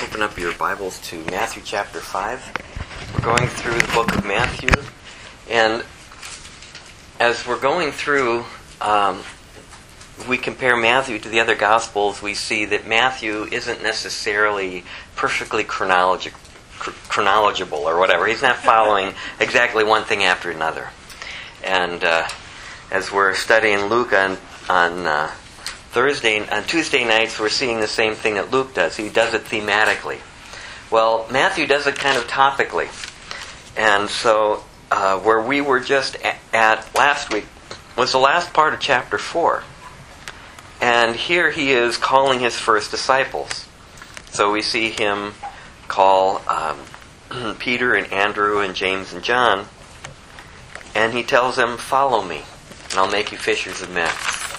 open up your Bibles to Matthew chapter 5. We're going through the book of Matthew, and as we're going through, we compare Matthew to the other Gospels, we see that Matthew isn't necessarily perfectly chronological or whatever. He's not following exactly one thing after another. And as we're studying Luke on Tuesday nights, we're seeing the same thing that Luke does. He does it thematically. Well, Matthew does it kind of topically. And so where we were just at last week was the last part of chapter 4. And here he is calling his first disciples. So we see him call Peter and Andrew and James and John. And he tells them, "Follow me, and I'll make you fishers of men."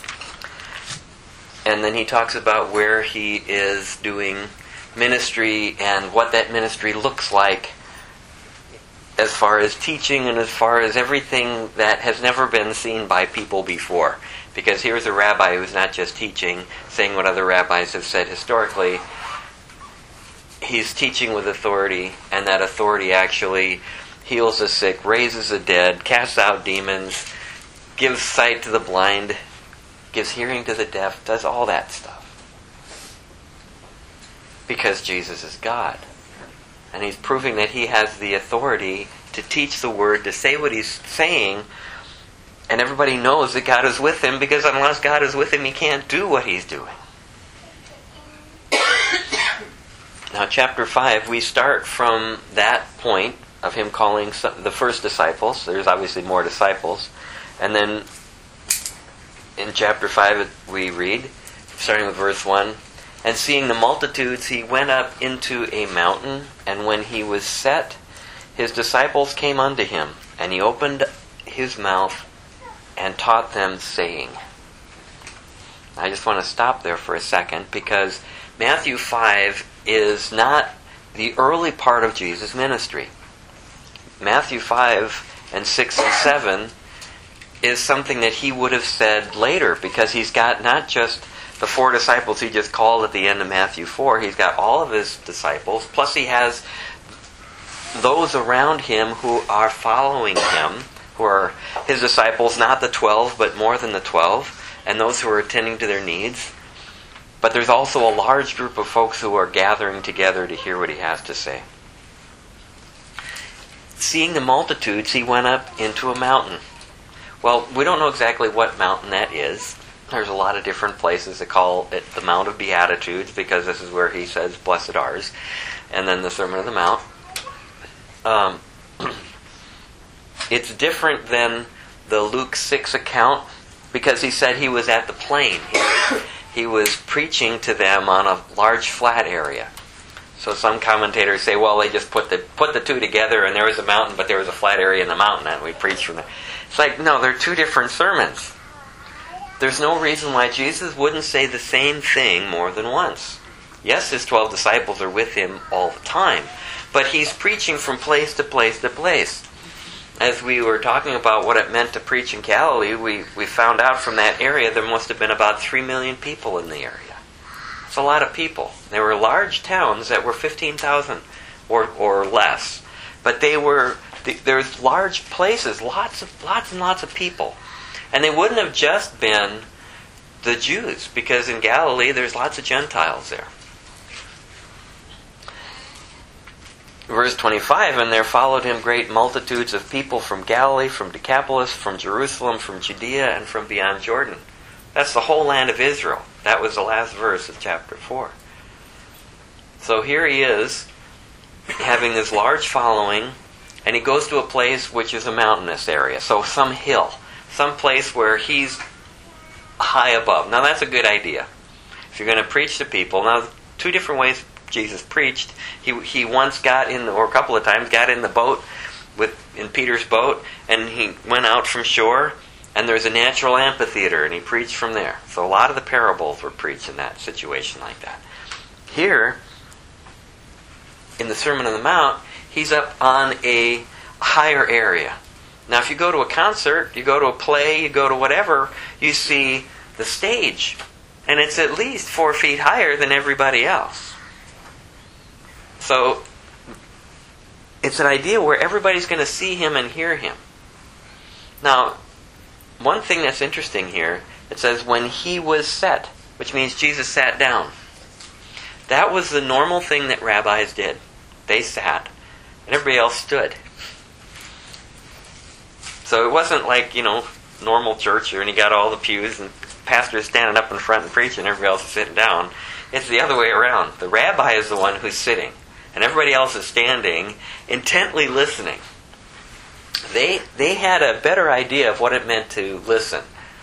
And then he talks about where he is doing ministry and what that ministry looks like as far as teaching and as far as everything that has never been seen by people before. Because here's a rabbi who's not just teaching, saying what other rabbis have said historically. He's teaching with authority, and that authority actually heals the sick, raises the dead, casts out demons, gives sight to the blind, gives hearing to the deaf, does all that stuff. Because Jesus is God. And he's proving that he has the authority to teach the word, to say what he's saying, and everybody knows that God is with him, because unless God is with him, he can't do what he's doing. Now, chapter 5, we start from that point of him calling the first disciples. There's obviously more disciples. And then in chapter 5 we read, starting with verse 1, "And seeing the multitudes, he went up into a mountain, and when he was set, his disciples came unto him, and he opened his mouth and taught them, saying." I just want to stop there for a second, because Matthew 5 is not the early part of Jesus' ministry. Matthew 5 and 6 and 7 is something that he would have said later, because he's got not just the 4 disciples he just called at the end of Matthew 4, he's got all of his disciples, plus he has those around him who are following him, who are his disciples, not the 12, but more than the 12, and those who are attending to their needs. But there's also a large group of folks who are gathering together to hear what he has to say. Seeing the multitudes, he went up into a mountain. Well, we don't know exactly what mountain that is. There's a lot of different places that call it the Mount of Beatitudes, because this is where he says, "Blessed ours," and then the Sermon on the Mount. It's different than the Luke 6 account, because he said he was at the plain. He was preaching to them on a large flat area. So some commentators say, well, they just put the two together, and there was a mountain, but there was a flat area in the mountain, and we preached from there. It's like, no, they're two different sermons. There's no reason why Jesus wouldn't say the same thing more than once. Yes, his 12 disciples are with him all the time, but he's preaching from place to place to place. As we were talking about what it meant to preach in Galilee, we found out from that area there must have been about 3 million people in the area. It's a lot of people. There were large towns that were 15,000 or less, but there's large places, lots and lots of people, and they wouldn't have just been the Jews, because in Galilee there's lots of Gentiles there. Verse 25, "And there followed him great multitudes of people from Galilee, from Decapolis, from Jerusalem, from Judea, and from beyond Jordan." That's the whole land of Israel. That was the last verse of chapter 4. So here he is, having this large following, and he goes to a place which is a mountainous area. So some hill, some place where he's high above. Now that's a good idea. If you're going to preach to people, now 2 different ways Jesus preached. He once got in, or a couple of times, got in the boat, in Peter's boat, and he went out from shore, and there's a natural amphitheater, and he preached from there. So a lot of the parables were preached in that situation like that. Here, in the Sermon on the Mount, he's up on a higher area. Now, if you go to a concert, you go to a play, you go to whatever, you see the stage, and it's at least 4 feet higher than everybody else. So it's an idea where everybody's going to see him and hear him. Now, one thing that's interesting here, it says when he was set, which means Jesus sat down. That was the normal thing that rabbis did. They sat, and everybody else stood. So it wasn't like, normal church, and you got all the pews, and pastor's standing up in front and preaching, everybody else is sitting down. It's the other way around. The rabbi is the one who's sitting, and everybody else is standing, intently listening. They had a better idea of what it meant to listen.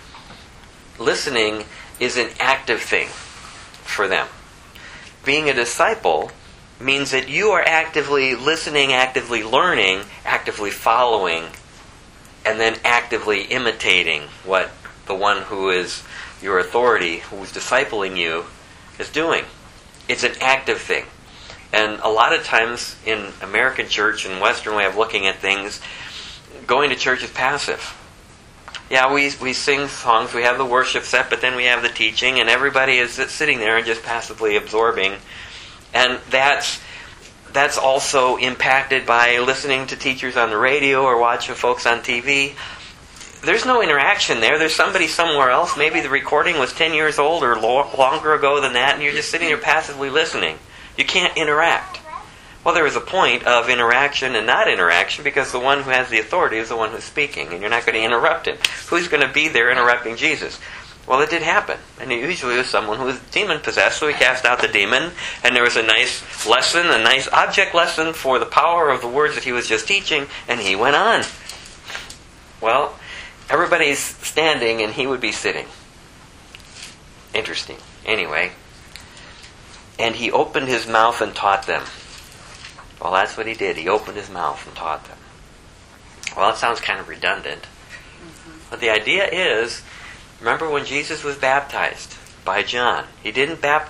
Listening is an active thing for them. Being a disciple means that you are actively listening, actively learning, actively following, and then actively imitating what the one who is your authority, who's discipling you, is doing. It's an active thing. And a lot of times in American church and Western way of looking at things, going to church is passive. Yeah, we sing songs, we have the worship set, but then we have the teaching, and everybody is sitting there and just passively absorbing. And that's also impacted by listening to teachers on the radio or watching folks on TV. There's no interaction there. There's somebody somewhere else. Maybe the recording was 10 years old or longer ago than that, and you're just sitting there passively listening. You can't interact. Well, there is a point of interaction and not interaction because the one who has the authority is the one who's speaking, and you're not going to interrupt him. Who's going to be there interrupting Jesus? Well, it did happen. And it usually was someone who was demon-possessed, so he cast out the demon, and there was a nice lesson, a nice object lesson for the power of the words that he was just teaching, and he went on. Well, everybody's standing, and he would be sitting. Interesting. Anyway, and he opened his mouth and taught them. Well, that's what he did. He opened his mouth and taught them. Well, that sounds kind of redundant. But the idea is, remember when Jesus was baptized by John? He didn't get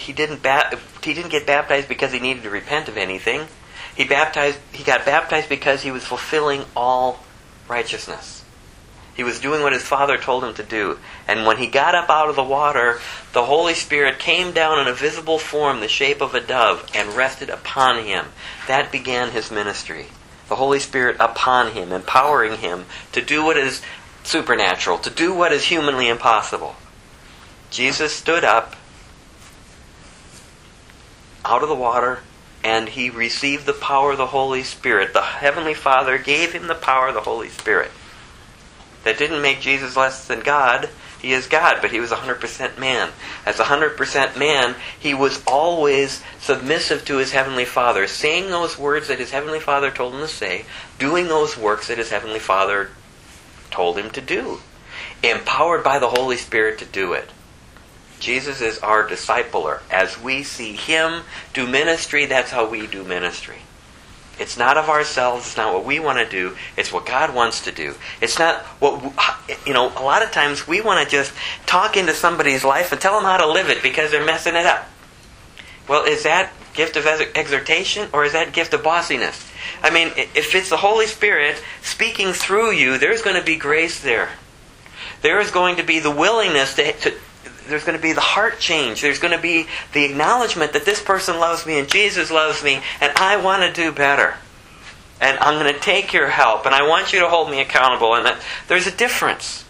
baptized because he needed to repent of anything. He got baptized because he was fulfilling all righteousness. He was doing what his Father told him to do. And when he got up out of the water, the Holy Spirit came down in a visible form, the shape of a dove, and rested upon him. That began his ministry. The Holy Spirit upon him, empowering him to do what is supernatural, to do what is humanly impossible. Jesus stood up out of the water, and he received the power of the Holy Spirit. The Heavenly Father gave him the power of the Holy Spirit. That didn't make Jesus less than God. He is God, but he was 100% man. As 100% man, he was always submissive to his Heavenly Father, saying those words that his Heavenly Father told him to say, doing those works that his Heavenly Father told him to do, empowered by the Holy Spirit to do it. Jesus is our discipler. As we see him do ministry, that's how we do ministry. It's not of ourselves. It's not what we want to do. It's what God wants to do. It's not what, a lot of times we want to just talk into somebody's life and tell them how to live it because they're messing it up. Well, is that gift of exhortation or is that gift of bossiness? I mean, if it's the Holy Spirit speaking through you, there's going to be grace there. There is going to be the willingness there's going to be the heart change. There's going to be the acknowledgement that this person loves me and Jesus loves me and I want to do better. And I'm going to take your help and I want you to hold me accountable. And that there's a difference.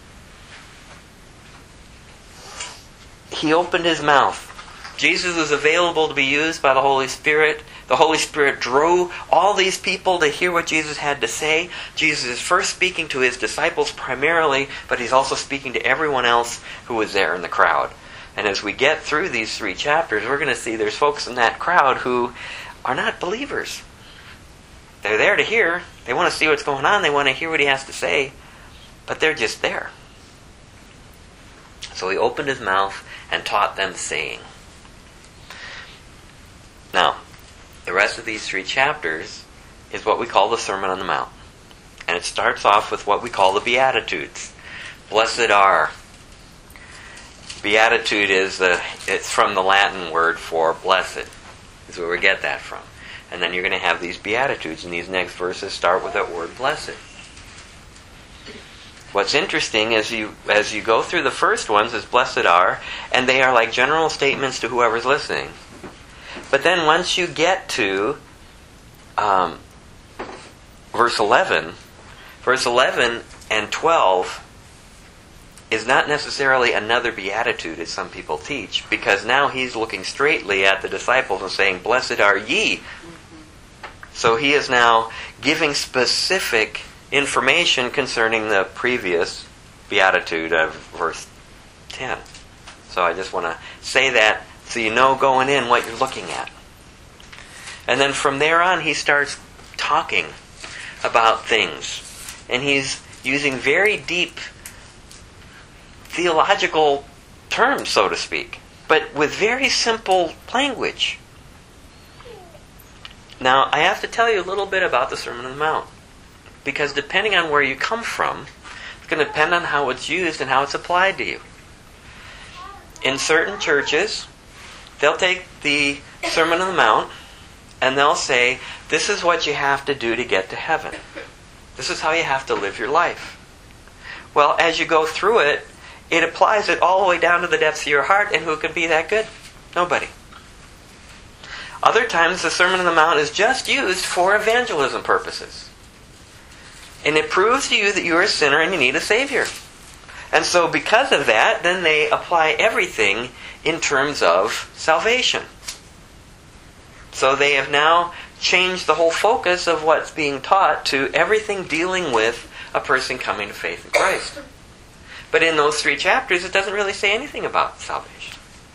He opened his mouth. Jesus was available to be used by the Holy Spirit. The Holy Spirit drew all these people to hear what Jesus had to say. Jesus is first speaking to his disciples primarily, but he's also speaking to everyone else who was there in the crowd. And as we get through these 3 chapters, we're going to see there's folks in that crowd who are not believers. They're there to hear. They want to see what's going on. They want to hear what he has to say. But they're just there. So he opened his mouth and taught them, saying. Now, the rest of these 3 chapters is what we call the Sermon on the Mount. And it starts off with what we call the Beatitudes. Blessed are. Beatitude it's from the Latin word for blessed. Is where we get that from. And then you're going to have these Beatitudes, and these next verses start with that word blessed. What's interesting as you go through the first ones is blessed are, and they are like general statements to whoever's listening. But then once you get to verse 11 and 12 is not necessarily another beatitude, as some people teach, because now he's looking straightly at the disciples and saying, "Blessed are ye." So he is now giving specific information concerning the previous beatitude of verse 10. So I just want to say that so you know going in what you're looking at. And then from there on he starts talking about things. And he's using very deep theological terms, so to speak, but with very simple language. Now, I have to tell you a little bit about the Sermon on the Mount, because depending on where you come from, it's going to depend on how it's used and how it's applied to you. In certain churches, they'll take the Sermon on the Mount and they'll say, this is what you have to do to get to heaven. This is how you have to live your life. Well, as you go through it, it applies it all the way down to the depths of your heart, and who can be that good? Nobody. Other times, the Sermon on the Mount is just used for evangelism purposes. And it proves to you that you're a sinner and you need a Savior. And so because of that, then they apply everything in terms of salvation. So they have now changed the whole focus of what's being taught to everything dealing with a person coming to faith in Christ. But in those 3 chapters, it doesn't really say anything about salvation.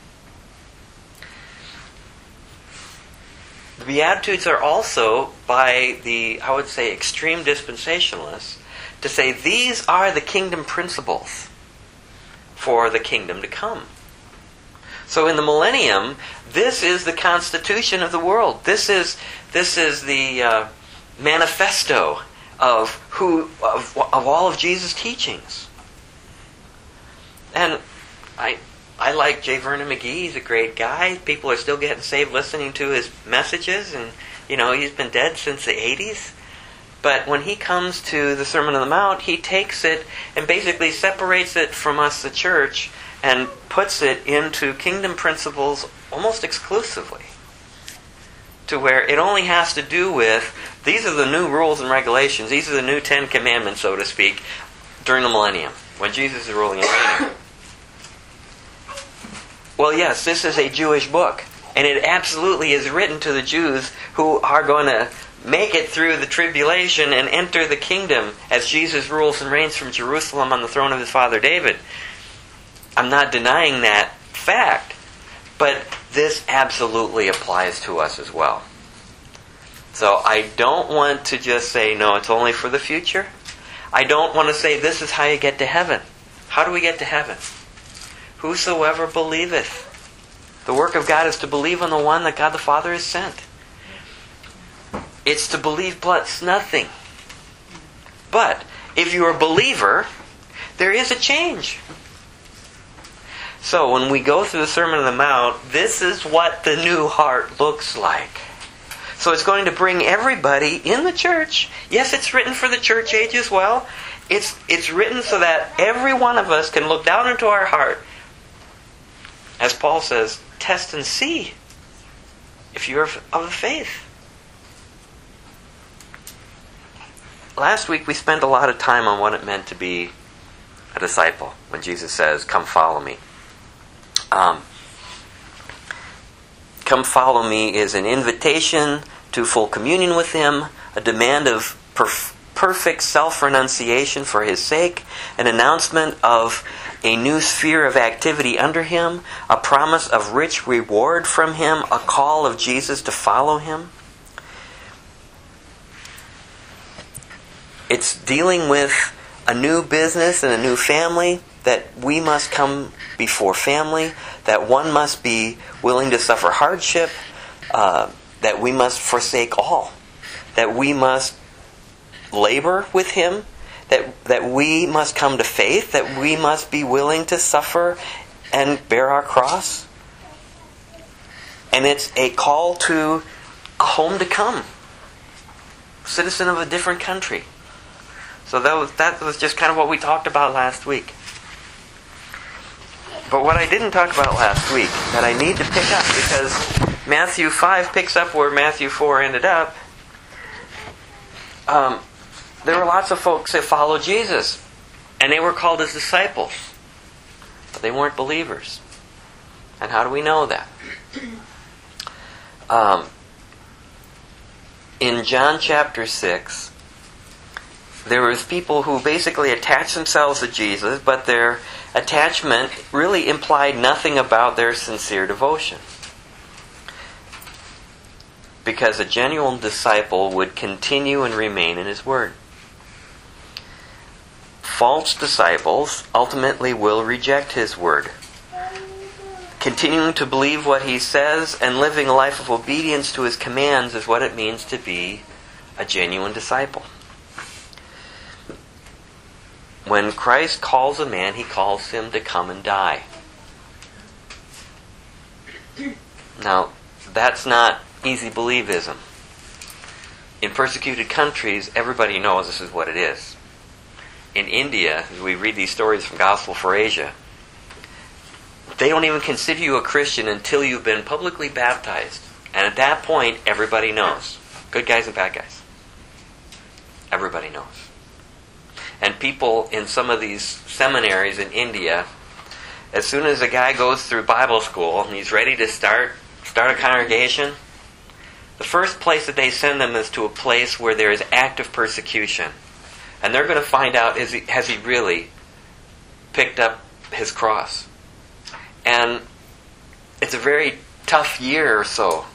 The Beatitudes are also by the, I would say, extreme dispensationalists to say these are the kingdom principles for the kingdom to come. So in the millennium, this is the constitution of the world. This is the manifesto of all of Jesus' teachings. And I like J. Vernon McGee. He's a great guy. People are still getting saved listening to his messages, and he's been dead since the 80s. But when he comes to the Sermon on the Mount, he takes it and basically separates it from us, the church, and puts it into kingdom principles almost exclusively, to where it only has to do with, these are the new rules and regulations, these are the new 10 commandments, so to speak, during the millennium, when Jesus is ruling and reigning. Well, yes, this is a Jewish book, and it absolutely is written to the Jews who are going to make it through the tribulation and enter the kingdom as Jesus rules and reigns from Jerusalem on the throne of his father David. I'm not denying that fact, but this absolutely applies to us as well. So I don't want to just say, no, it's only for the future. I don't want to say, this is how you get to heaven. How do we get to heaven? Whosoever believeth. The work of God is to believe on the one that God the Father has sent. It's to believe plus nothing. But if you're a believer, there is a change. So when we go through the Sermon on the Mount, this is what the new heart looks like. So it's going to bring everybody in the church. Yes, it's written for the church age as well. It's written so that every one of us can look down into our heart. As Paul says, test and see if you're of the faith. Last week we spent a lot of time on what it meant to be a disciple. When Jesus says, come follow me. Come follow me is an invitation to full communion with Him, a demand of perfect self-renunciation for His sake, an announcement of a new sphere of activity under Him, a promise of rich reward from Him, a call of Jesus to follow Him. It's dealing with a new business and a new family, that we must come before family, that one must be willing to suffer hardship, that we must forsake all, that we must labor with Him, that we must come to faith, that we must be willing to suffer and bear our cross. And it's a call to a home to come, citizen of a different country. So that was just kind of what we talked about last week. But what I didn't talk about last week, that I need to pick up, because Matthew 5 picks up where Matthew 4 ended up. There were lots of folks that followed Jesus, and they were called his disciples, but they weren't believers. And how do we know that? In John chapter 6, there was people who basically attached themselves to Jesus, but their attachment really implied nothing about their sincere devotion. Because a genuine disciple would continue and remain in his word. False disciples ultimately will reject his word. Continuing to believe what he says and living a life of obedience to his commands is what it means to be a genuine disciple. When Christ calls a man, he calls him to come and die. Now, that's not easy believism. In persecuted countries, everybody knows this is what it is. In India, as we read these stories from Gospel for Asia, they don't even consider you a Christian until you've been publicly baptized. And at that point, everybody knows. Good guys and bad guys. Everybody knows. And people in some of these seminaries in India, as soon as a guy goes through Bible school and he's ready to start a congregation, the first place that they send them is to a place where there is active persecution. And they're going to find out, has he really picked up his cross? And it's a very tough year or so.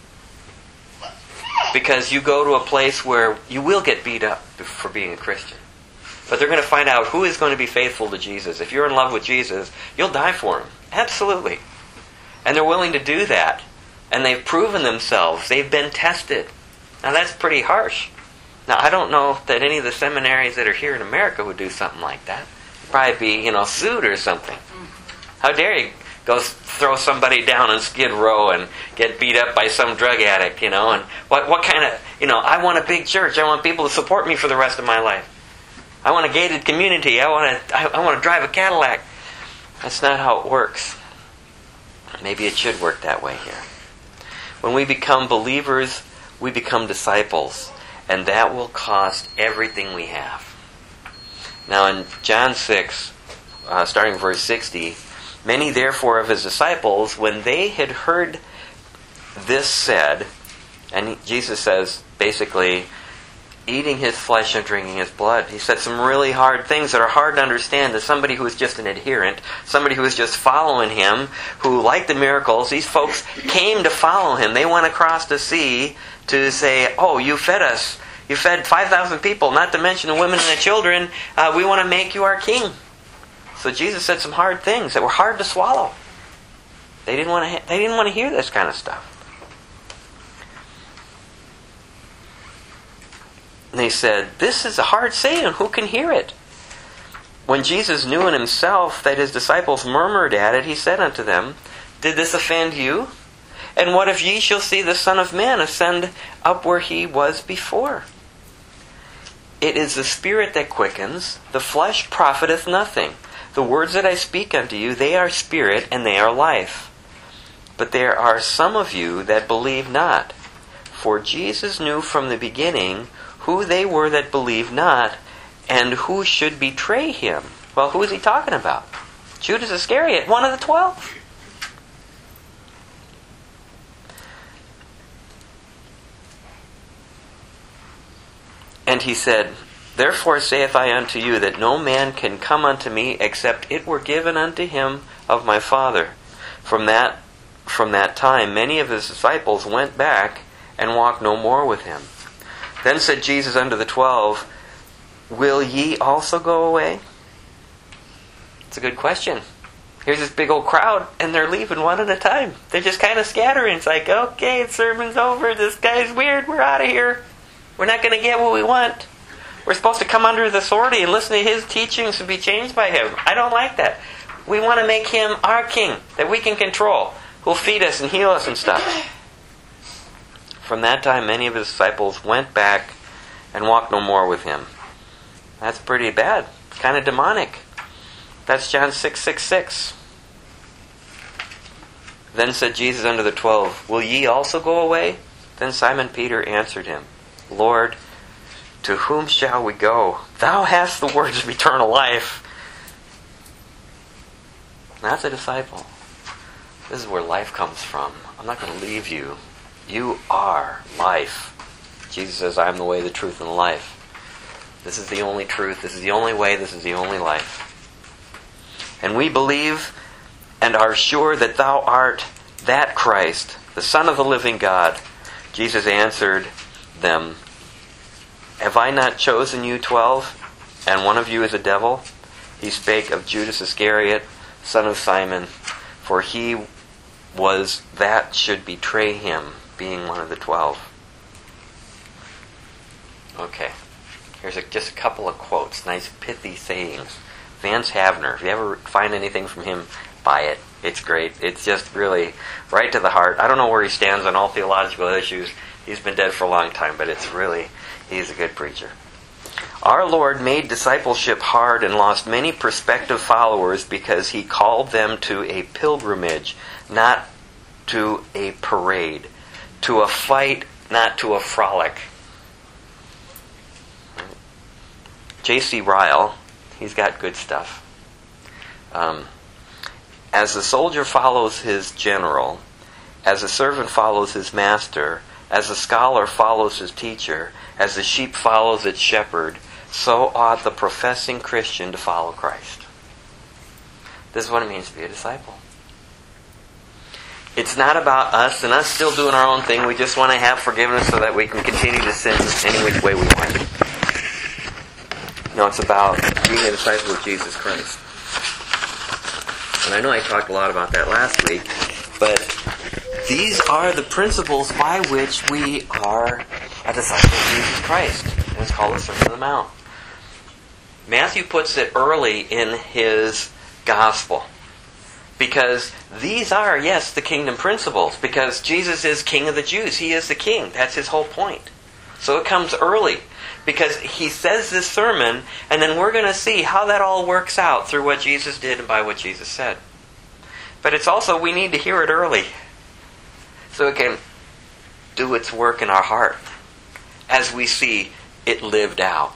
Because you go to a place where you will get beat up for being a Christian. But they're going to find out who is going to be faithful to Jesus. If you're in love with Jesus, you'll die for him. Absolutely. And they're willing to do that. And they've proven themselves. They've been tested. Now that's pretty harsh. Now I don't know that any of the seminaries that are here in America would do something like that. Probably be, sued or something. How dare you go throw somebody down on Skid Row and get beat up by some drug addict, and what kind of, I want a big church. I want people to support me for the rest of my life. I want a gated community. I want to drive a Cadillac. That's not how it works. Maybe it should work that way here. When we become believers, we become disciples, and that will cost everything we have. Now in John 6, starting verse 60, many therefore of his disciples, when they had heard this said, and Jesus says basically, eating his flesh and drinking his blood. He said some really hard things that are hard to understand to somebody who is just an adherent, somebody who is just following him, who liked the miracles. These folks came to follow him. They went across the sea to say, oh, you fed us. You fed 5,000 people, not to mention the women and the children. We want to make you our king. So Jesus said some hard things that were hard to swallow. They didn't want to hear this kind of stuff. And they said, this is a hard saying. Who can hear it? When Jesus knew in himself that his disciples murmured at it, he said unto them, did this offend you? And what if ye shall see the Son of Man ascend up where he was before? It is the Spirit that quickens, the flesh profiteth nothing. The words that I speak unto you, they are spirit and they are life. But there are some of you that believe not. For Jesus knew from the beginning who they were that believed not, and who should betray him. Well, who is he talking about? Judas Iscariot, one of the 12. And he said, therefore saith I unto you, that no man can come unto me, except it were given unto him of my Father. From that time many of his disciples went back, and walked no more with him. Then said Jesus unto the 12, will ye also go away? It's a good question. Here's this big old crowd, and they're leaving one at a time. They're just kind of scattering. It's like, okay, the sermon's over. This guy's weird. We're out of here. We're not going to get what we want. We're supposed to come under his authority and listen to his teachings and be changed by him. I don't like that. We want to make him our king that we can control, who'll feed us and heal us and stuff. From that time, many of his disciples went back and walked no more with him. That's pretty bad. It's kind of demonic. That's John 6:66. Then said Jesus unto the 12, Will ye also go away? Then Simon Peter answered him, Lord, to whom shall we go? Thou hast the words of eternal life. That's a disciple. This is where life comes from. I'm not going to leave you. You are life. Jesus says, I am the way, the truth, and the life. This is the only truth. This is the only way. This is the only life. And we believe and are sure that thou art that Christ, the Son of the living God. Jesus answered them, Have I not chosen you 12, and one of you is a devil? He spake of Judas Iscariot, son of Simon, for he was that should betray him, being one of the 12. Okay, here's just a couple of quotes, nice pithy sayings. Vance Havner, if you ever find anything from him, buy it. It's great. It's just really right to the heart. I don't know where he stands on all theological issues. He's been dead for a long time, but he's a good preacher. Our Lord made discipleship hard and lost many prospective followers because He called them to a pilgrimage, not to a parade, to a fight, not to a frolic. J.C. Ryle, he's got good stuff. As the soldier follows his general, as the servant follows his master, as the scholar follows his teacher, as the sheep follows its shepherd, so ought the professing Christian to follow Christ. This is what it means to be a disciple. It's not about us and us still doing our own thing. We just want to have forgiveness so that we can continue to sin any which way we want. No, it's about being a disciple of Jesus Christ. And I know I talked a lot about that last week, but these are the principles by which we are a disciple of Jesus Christ. And it's called the Sermon on the Mount. Matthew puts it early in his gospel. Because these are, yes, the kingdom principles. Because Jesus is King of the Jews. He is the King. That's his whole point. So it comes early. Because he says this sermon, and then we're going to see how that all works out through what Jesus did and by what Jesus said. But it's also, we need to hear it early, so it can do its work in our heart as we see it lived out.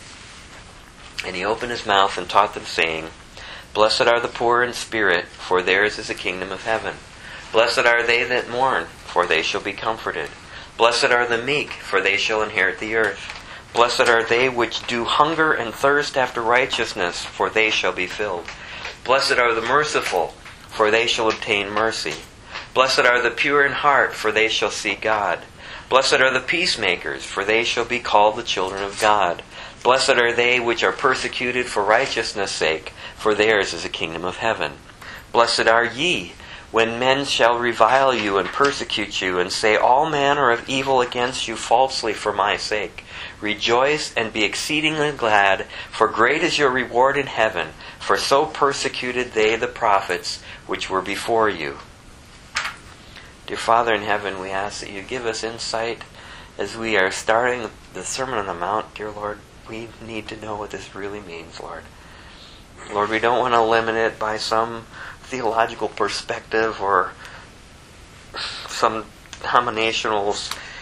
And he opened his mouth and taught them, saying, Blessed are the poor in spirit, for theirs is the kingdom of heaven. Blessed are they that mourn, for they shall be comforted. Blessed are the meek, for they shall inherit the earth. Blessed are they which do hunger and thirst after righteousness, for they shall be filled. Blessed are the merciful, for they shall obtain mercy. Blessed are the pure in heart, for they shall see God. Blessed are the peacemakers, for they shall be called the children of God. Blessed are they which are persecuted for righteousness' sake, for theirs is the kingdom of heaven. Blessed are ye, when men shall revile you and persecute you, and say all manner of evil against you falsely for my sake. Rejoice and be exceedingly glad, for great is your reward in heaven, for so persecuted they the prophets which were before you. Dear Father in heaven, we ask that you give us insight as we are starting the Sermon on the Mount. Dear Lord, we need to know what this really means, Lord. Lord, we don't want to limit it by some theological perspective or some denominational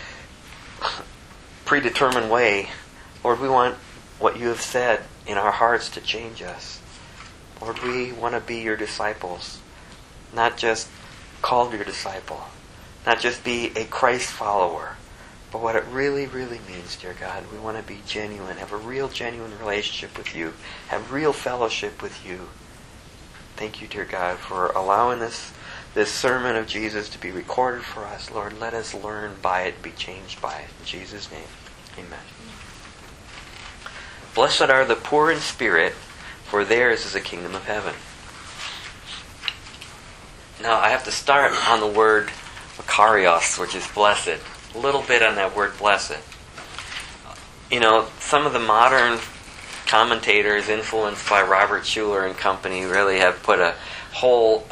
predetermined way. Lord, we want what you have said in our hearts to change us. Lord, we want to be your disciples, not just called your disciple, not just be a Christ follower, but what it really, really means, dear God. We want to be genuine, have a real, genuine relationship with you, have real fellowship with you. Thank you, dear God, for allowing this sermon of Jesus to be recorded for us. Lord, let us learn by it, be changed by it. In Jesus' name, amen. Blessed are the poor in spirit, for theirs is the kingdom of heaven. Now, I have to start on the word makarios, which is blessed. A little bit on that word blessed. You know, some of the modern commentators influenced by Robert Schuller and company really have put a whole,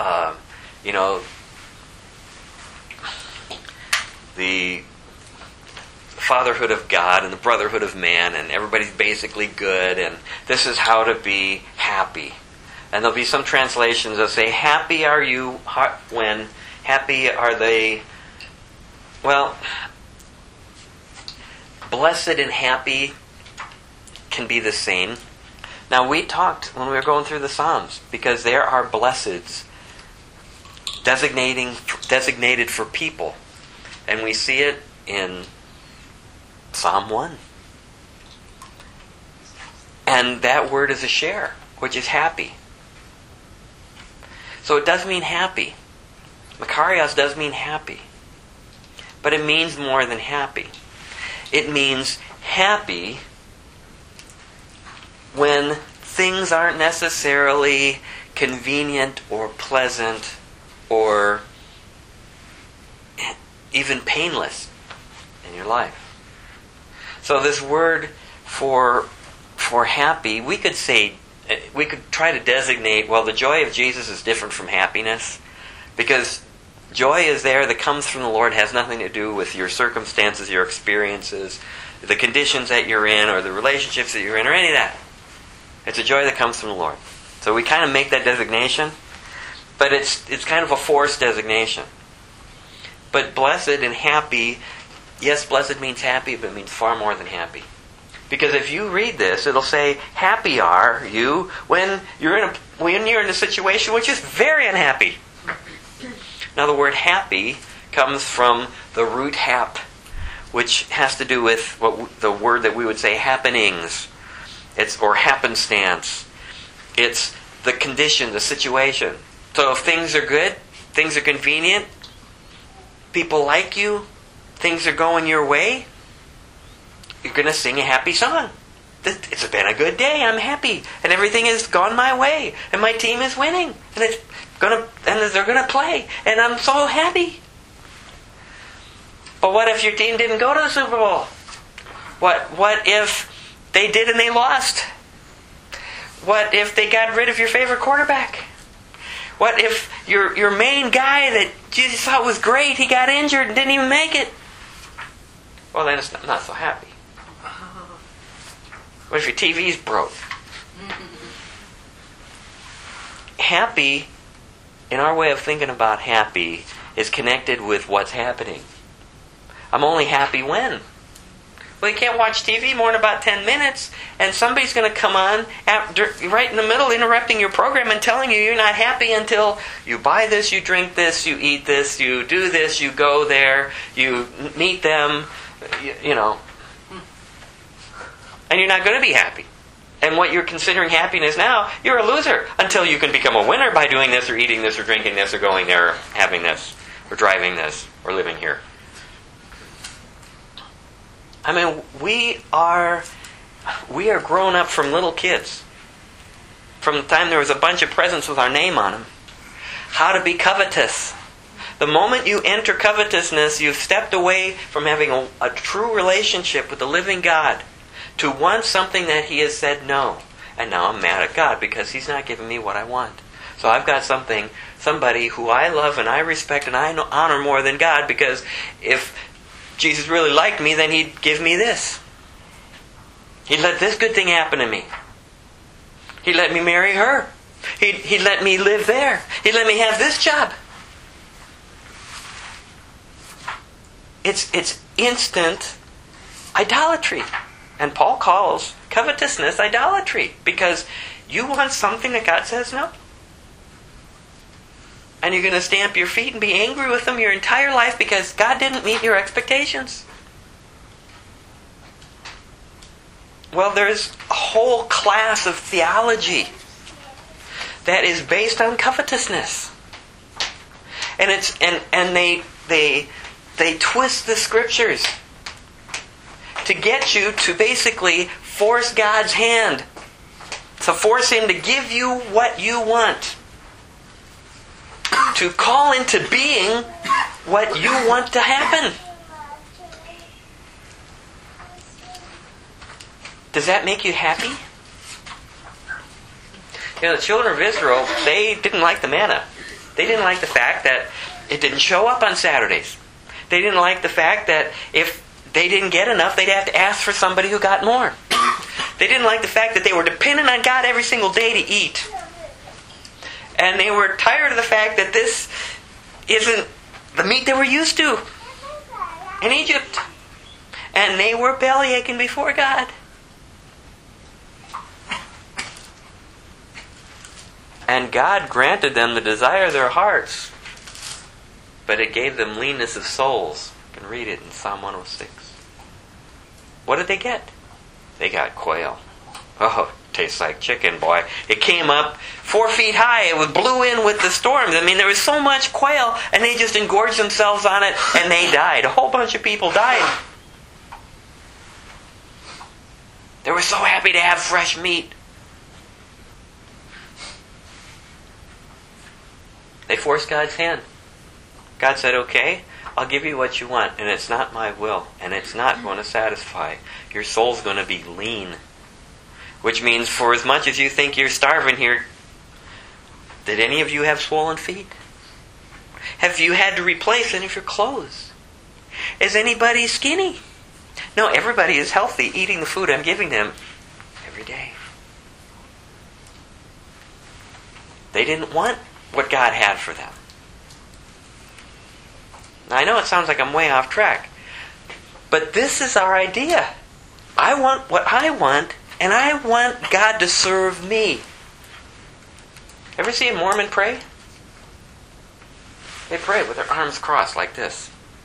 the fatherhood of God and the brotherhood of man, and everybody's basically good, and this is how to be happy. And there'll be some translations that say, happy are you when Happy are they... Well, blessed and happy can be the same. Now, we talked when we were going through the Psalms, because there are blesseds designated for people. And we see it in Psalm 1. And that word is asher, which is happy. So it does mean happy. Makarios does mean happy. But it means more than happy. It means happy when things aren't necessarily convenient or pleasant or even painless in your life. So this word for happy, we could try to designate, well, the joy of Jesus is different from happiness, because joy is there that comes from the Lord, has nothing to do with your circumstances, your experiences, the conditions that you're in, or the relationships that you're in, or any of that. It's a joy that comes from the Lord. So we kind of make that designation, but it's kind of a forced designation. But blessed and happy, yes, blessed means happy, but it means far more than happy. Because if you read this, it'll say, happy are you when you're in a situation which is very unhappy. Now the word happy comes from the root hap, which has to do with the word that we would say happenings. Or happenstance. It's the condition, the situation. So if things are good, things are convenient, people like you, things are going your way, you're going to sing a happy song. It's been a good day, I'm happy, and everything has gone my way, and my team is winning, and they're going to play, and I'm so happy. But what if your team didn't go to the Super Bowl? What if they did and they lost? What if they got rid of your favorite quarterback? What if your main guy that you just thought was great, he got injured and didn't even make it? Well, then it's not so happy. What if your TV's broke? Happy, in our way of thinking about happy, is connected with what's happening. I'm only happy when? Well, you can't watch TV more than about 10 minutes, and somebody's going to come on right in the middle, interrupting your program and telling you you're not happy until you buy this, you drink this, you eat this, you do this, you go there, you meet them, you know. And you're not going to be happy. And what you're considering happiness now, you're a loser until you can become a winner by doing this or eating this or drinking this or going there or having this or driving this or living here. I mean, we are grown up from little kids. From the time there was a bunch of presents with our name on them. How to be covetous. The moment you enter covetousness, you've stepped away from having a true relationship with the living God to want something that He has said no. And now I'm mad at God because He's not giving me what I want. So I've got somebody who I love and I respect and I honor more than God, because if Jesus really liked me, then He'd give me this. He'd let this good thing happen to me. He'd let me marry her. He'd let me live there. He'd let me have this job. It's instant idolatry. And Paul calls covetousness idolatry, because you want something that God says no. And you're going to stamp your feet and be angry with Him your entire life because God didn't meet your expectations. Well, there's a whole class of theology that is based on covetousness. And they twist the Scriptures to get you to basically force God's hand, to force Him to give you what you want, to call into being what you want to happen. Does that make you happy? You know, the children of Israel, they didn't like the manna. They didn't like the fact that it didn't show up on Saturdays. They didn't like the fact that if they didn't get enough, they'd have to ask for somebody who got more. They didn't like the fact that they were dependent on God every single day to eat. And they were tired of the fact that this isn't the meat they were used to in Egypt. And they were belly aching before God. And God granted them the desire of their hearts, but it gave them leanness of souls. You can read it in Psalm 106. What did they get? They got quail. Oh, tastes like chicken, boy. It came up 4 feet high. It blew in with the storms. I mean, there was so much quail, and they just engorged themselves on it, and they died. A whole bunch of people died. They were so happy to have fresh meat. They forced God's hand. God said, okay, I'll give you what you want, and it's not my will, and it's not going to satisfy. Your soul's going to be lean. Which means, for as much as you think you're starving here, did any of you have swollen feet? Have you had to replace any of your clothes? Is anybody skinny? No, everybody is healthy, eating the food I'm giving them every day. They didn't want what God had for them. Now, I know it sounds like I'm way off track, but this is our idea. I want what I want, and I want God to serve me. Ever see a Mormon pray? They pray with their arms crossed like this.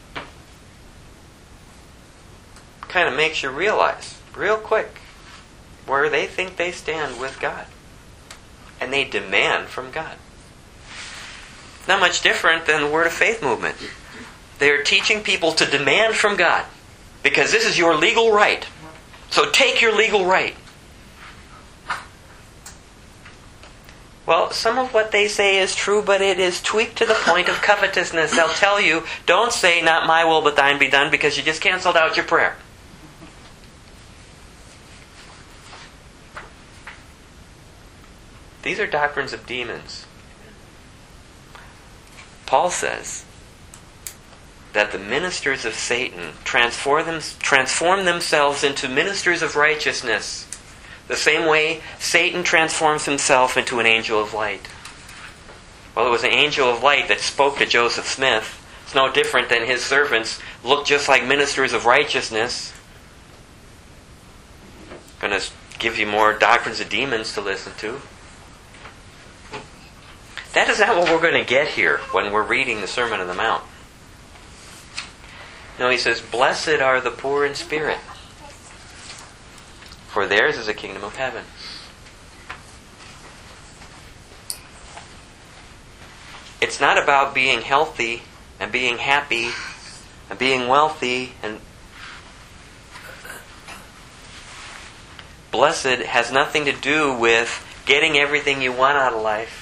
Kind of makes you realize, real quick, where they think they stand with God. And they demand from God. Not much different than the Word of Faith movement. They're teaching people to demand from God, because this is your legal right. So take your legal right. Well, some of what they say is true, but it is tweaked to the point of covetousness. They'll tell you, don't say, not my will but thine be done, because you just canceled out your prayer. These are doctrines of demons. Paul says that the ministers of Satan transform themselves into ministers of righteousness, the same way Satan transforms himself into an angel of light. Well, it was an angel of light that spoke to Joseph Smith. It's no different than his servants look just like ministers of righteousness. I'm going to give you more doctrines of demons to listen to. That is not what we're going to get here when we're reading the Sermon on the Mount. No, he says, blessed are the poor in spirit, for theirs is the kingdom of heaven. It's not about being healthy and being happy and being wealthy. And blessed has nothing to do with getting everything you want out of life.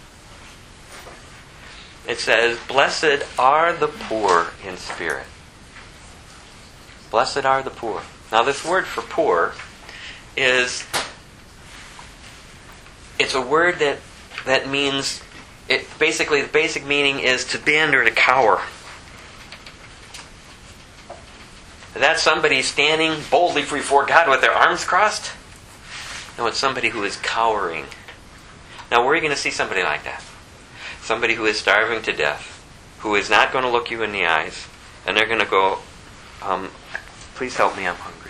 It says, blessed are the poor in spirit. Blessed are the poor. Now this word for poor it's a word that means, basically the basic meaning is to bend or to cower. That's somebody standing boldly before God with their arms crossed? No, it's somebody who is cowering. Now where are you going to see somebody like that? Somebody who is starving to death, who is not going to look you in the eyes, and they're going to go, please help me, I'm hungry.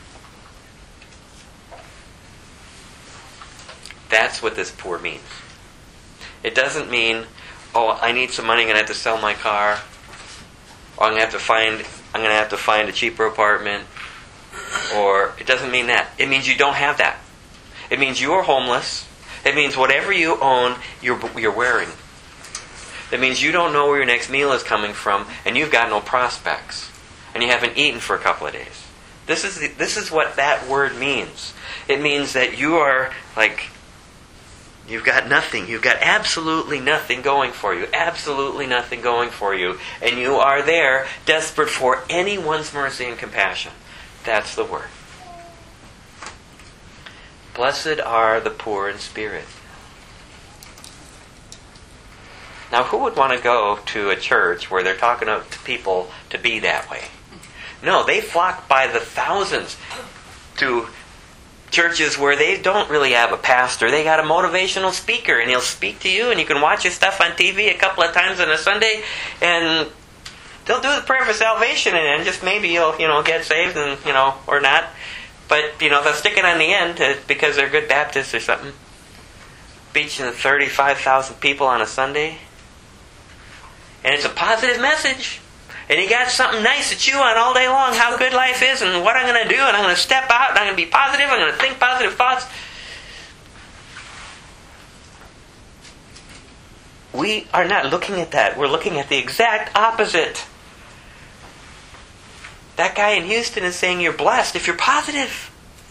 That's what this poor means. It doesn't mean, oh, I need some money, I'm going to have to sell my car, or I'm going to have to find a cheaper apartment, or it doesn't mean that. It means you don't have that. It means you are homeless. It means whatever you own, you're wearing. It means you don't know where your next meal is coming from, and you've got no prospects, and you haven't eaten for a couple of days. This is what that word means. It means that you are like, you've got nothing. You've got absolutely nothing going for you. Absolutely nothing going for you. And you are there, desperate for anyone's mercy and compassion. That's the word. Blessed are the poor in spirit. Now, who would want to go to a church where they're talking to people to be that way? No, they flock by the thousands to churches where they don't really have a pastor. They got a motivational speaker, and he'll speak to you, and you can watch his stuff on TV a couple of times on a Sunday, and they'll do the prayer for salvation, and then just maybe you'll get saved, and or not. But they'll stick it on the end because they're good Baptists or something. Preaching to 35,000 people on a Sunday, and it's a positive message. And he got something nice to chew on all day long, how good life is and what I'm going to do, and I'm going to step out and I'm going to be positive, I'm going to think positive thoughts. We are not looking at that. We're looking at the exact opposite. That guy in Houston is saying you're blessed if you're positive.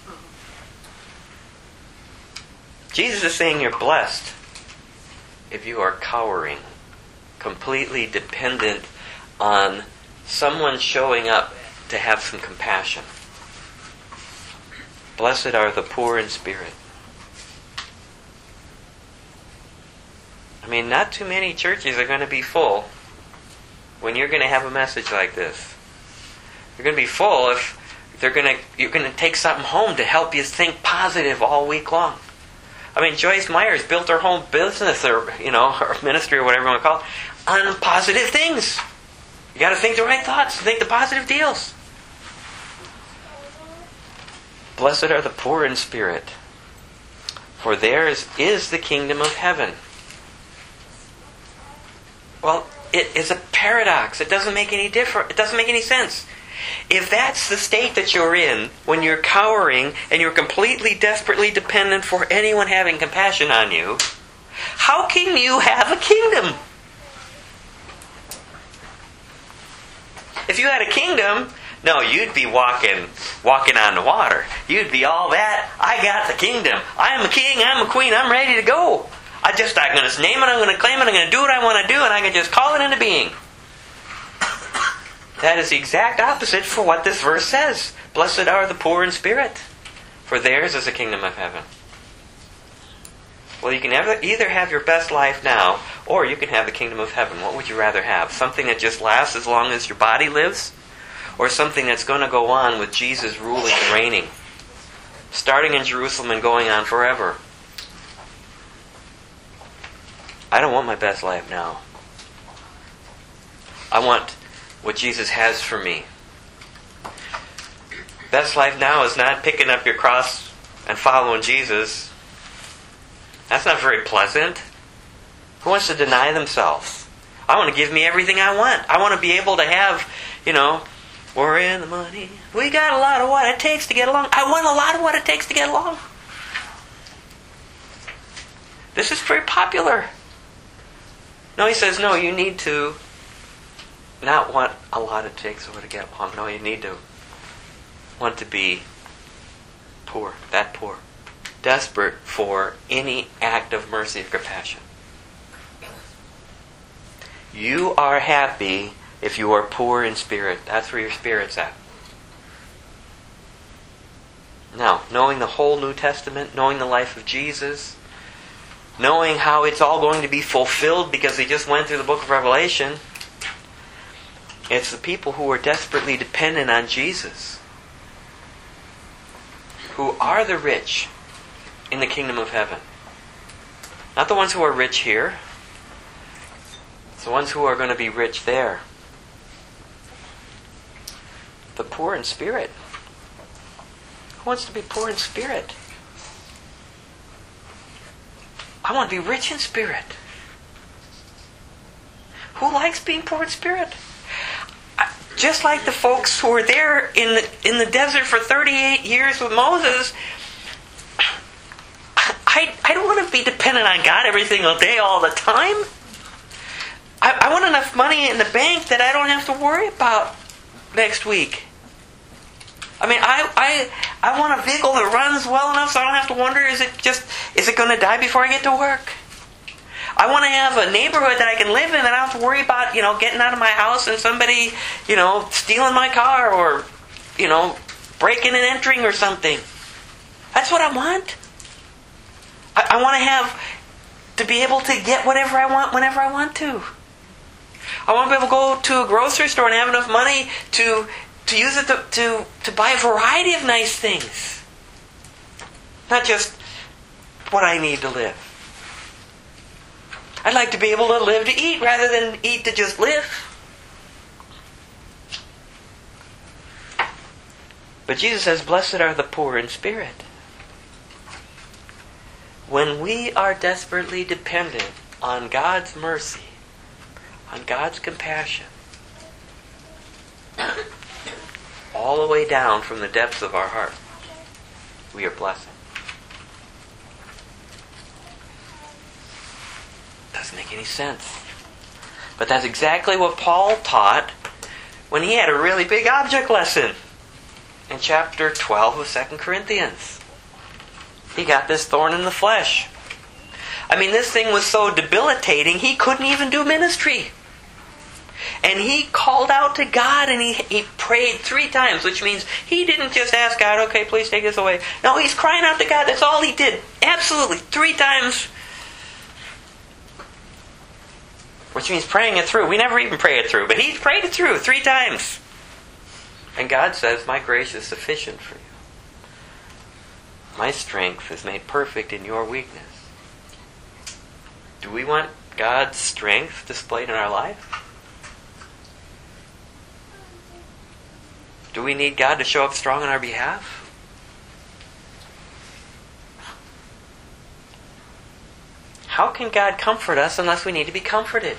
Jesus is saying you're blessed if you are cowering, completely dependent on someone showing up to have some compassion. Blessed are the poor in spirit. I mean, not too many churches are going to be full when you're going to have a message like this. They're going to be full if you're going to take something home to help you think positive all week long. I mean, Joyce Myers built her whole business or her ministry or whatever you want to call it on positive things. You got to think the right thoughts, think the positive deals. Blessed are the poor in spirit, for theirs is the kingdom of heaven. Well, it is a paradox. It doesn't make any difference. It doesn't make any sense. If that's the state that you're in when you're cowering and you're completely, desperately dependent for anyone having compassion on you, how can you have a kingdom? If you had a kingdom, no, you'd be walking on the water. You'd be all that. I got the kingdom. I'm a king. I'm a queen. I'm ready to go. I'm going to name it. I'm going to claim it. I'm going to do what I want to do, and I can just call it into being. That is the exact opposite for what this verse says. Blessed are the poor in spirit, for theirs is the kingdom of heaven. Well, you can either have your best life now, or you can have the kingdom of heaven. What would you rather have? Something that just lasts as long as your body lives? Or something that's going to go on with Jesus ruling and reigning? Starting in Jerusalem and going on forever. I don't want my best life now. I want what Jesus has for me. Best life now is not picking up your cross and following Jesus. That's not very pleasant. Who wants to deny themselves? I want to give me everything I want. I want to be able to have, we're in the money. We got a lot of what it takes to get along. I want a lot of what it takes to get along. This is very popular. No, he says, no, you need to not want a lot it takes to get along. No, you need to want to be poor, that poor. Desperate for any act of mercy or compassion. You are happy if you are poor in spirit. That's where your spirit's at. Now, knowing the whole New Testament, knowing the life of Jesus, knowing how it's all going to be fulfilled because he just went through the book of Revelation, it's the people who are desperately dependent on Jesus who are the rich in the kingdom of heaven. Not the ones who are rich here. It's the ones who are going to be rich there. The poor in spirit. Who wants to be poor in spirit? I want to be rich in spirit. Who likes being poor in spirit? Just like the folks who were there in the desert for 38 years with Moses, I don't want to be dependent on God every single day, all the time. I want enough money in the bank that I don't have to worry about next week. I mean, I want a vehicle that runs well enough so I don't have to wonder, is it going to die before I get to work? I want to have a neighborhood that I can live in that I don't have to worry about, getting out of my house and somebody, stealing my car or, breaking and entering or something. That's what I want. I want to be able to get whatever I want whenever I want to. I want to be able to go to a grocery store and have enough money to use it to buy a variety of nice things. Not just what I need to live. I'd like to be able to live to eat rather than eat to just live. But Jesus says, blessed are the poor in spirit. When we are desperately dependent on God's mercy, on God's compassion, all the way down from the depths of our heart, we are blessed. Doesn't make any sense. But that's exactly what Paul taught when he had a really big object lesson in chapter 12 of 2 Corinthians. He got this thorn in the flesh. I mean, this thing was so debilitating, he couldn't even do ministry. And he called out to God and he prayed 3 times, which means he didn't just ask God, okay, please take this away. No, he's crying out to God. That's all he did. Absolutely. 3 times. Which means praying it through. We never even pray it through, but he prayed it through 3 times. And God says, my grace is sufficient for you. My strength is made perfect in your weakness. Do we want God's strength displayed in our life? Do we need God to show up strong on our behalf? How can God comfort us unless we need to be comforted?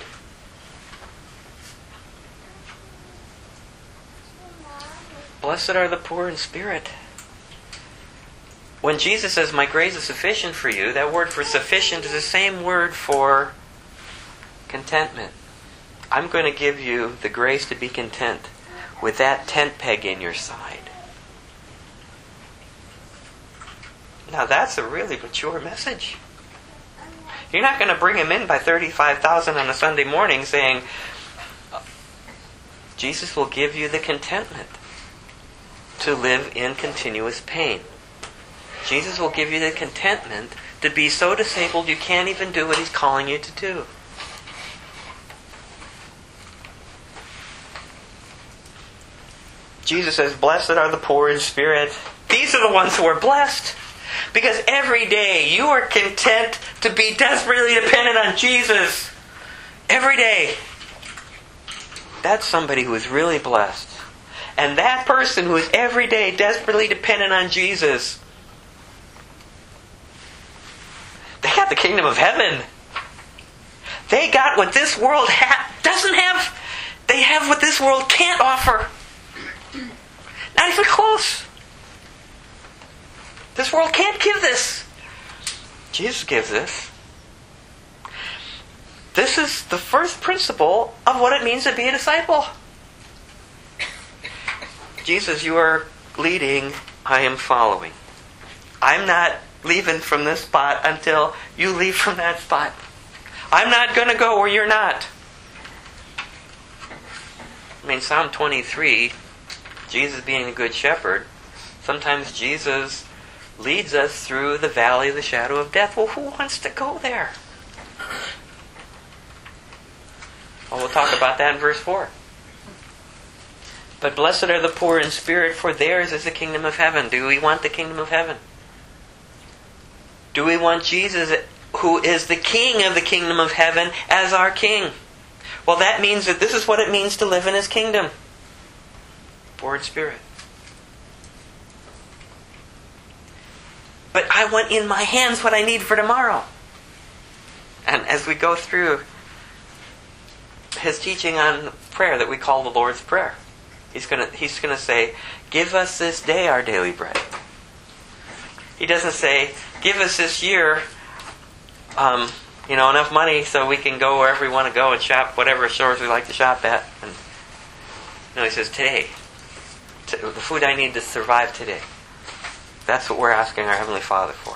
Blessed are the poor in spirit. When Jesus says, my grace is sufficient for you, that word for sufficient is the same word for contentment. I'm going to give you the grace to be content with that tent peg in your side. Now that's a really mature message. You're not going to bring him in by 35,000 on a Sunday morning saying, Jesus will give you the contentment to live in continuous pain. Jesus will give you the contentment to be so disabled you can't even do what he's calling you to do. Jesus says, blessed are the poor in spirit. These are the ones who are blessed. Because every day you are content to be desperately dependent on Jesus. Every day. That's somebody who is really blessed. And that person who is every day desperately dependent on Jesus, they got the kingdom of heaven. They got what this world doesn't have. They have what this world can't offer. Not even close. This world can't give this. Jesus gives this. This is the first principle of what it means to be a disciple. Jesus, you are leading, I am following. I'm not leaving from this spot until you leave from that spot. I'm not going to go where you're not. I mean, Psalm 23, Jesus being the good shepherd, sometimes Jesus leads us through the valley of the shadow of death. Well, who wants to go there? Well, we'll talk about that in verse 4. But blessed are the poor in spirit, for theirs is the kingdom of heaven. Do we want the kingdom of heaven? Do we want Jesus, who is the king of the kingdom of heaven, as our king? Well, that means that this is what it means to live in his kingdom. Poor in spirit. But I want in my hands what I need for tomorrow. And as we go through his teaching on prayer that we call the Lord's Prayer, he's going to say, give us this day our daily bread. He doesn't say, give us this year enough money so we can go wherever we want to go and shop whatever stores we like to shop at. And, no, he says today. The food I need to survive today. That's what we're asking our Heavenly Father for.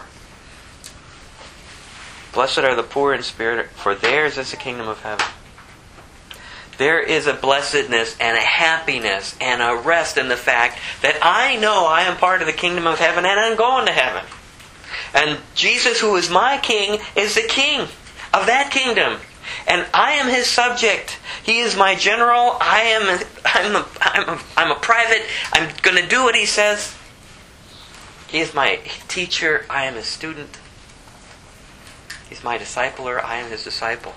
Blessed are the poor in spirit, for theirs is the kingdom of heaven. There is a blessedness and a happiness and a rest in the fact that I know I am part of the kingdom of heaven and I'm going to heaven. And Jesus, who is my king, is the king of that kingdom. And I am his subject. He is my general. I'm a private. I'm going to do what he says. He is my teacher, I am his student. He's my discipler, I am his disciple.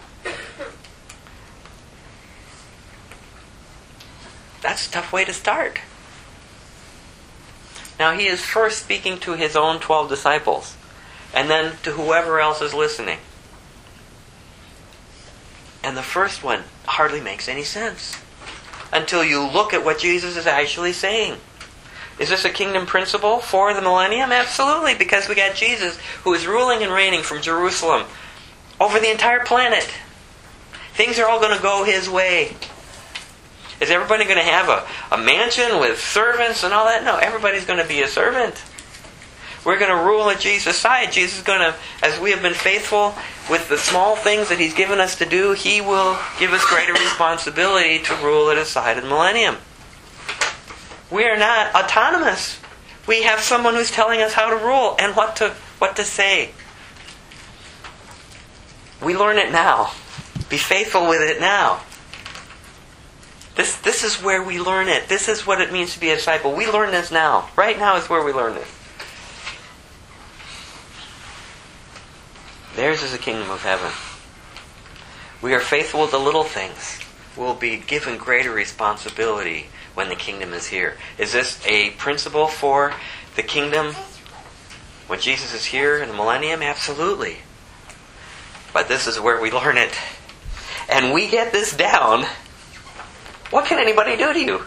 That's a tough way to start. Now he is first speaking to his own 12 disciples, and then to whoever else is listening. And the first one hardly makes any sense until you look at what Jesus is actually saying. Is this a kingdom principle for the millennium? Absolutely, because we got Jesus who is ruling and reigning from Jerusalem over the entire planet. Things are all going to go his way. Is everybody going to have a mansion with servants and all that? No, everybody's going to be a servant. We're going to rule at Jesus' side. Jesus is going to, as we have been faithful with the small things that he's given us to do, he will give us greater responsibility to rule at his side in the millennium. We are not autonomous. We have someone who's telling us how to rule and what to say. We learn it now. Be faithful with it now. This is where we learn it. This is what it means to be a disciple. We learn this now. Right now is where we learn this. Theirs is the kingdom of heaven. We are faithful with the little things. We'll be given greater responsibility when the kingdom is here. Is this a principle for the kingdom when Jesus is here in the millennium? Absolutely. But this is where we learn it. And we get this down. What can anybody do to you?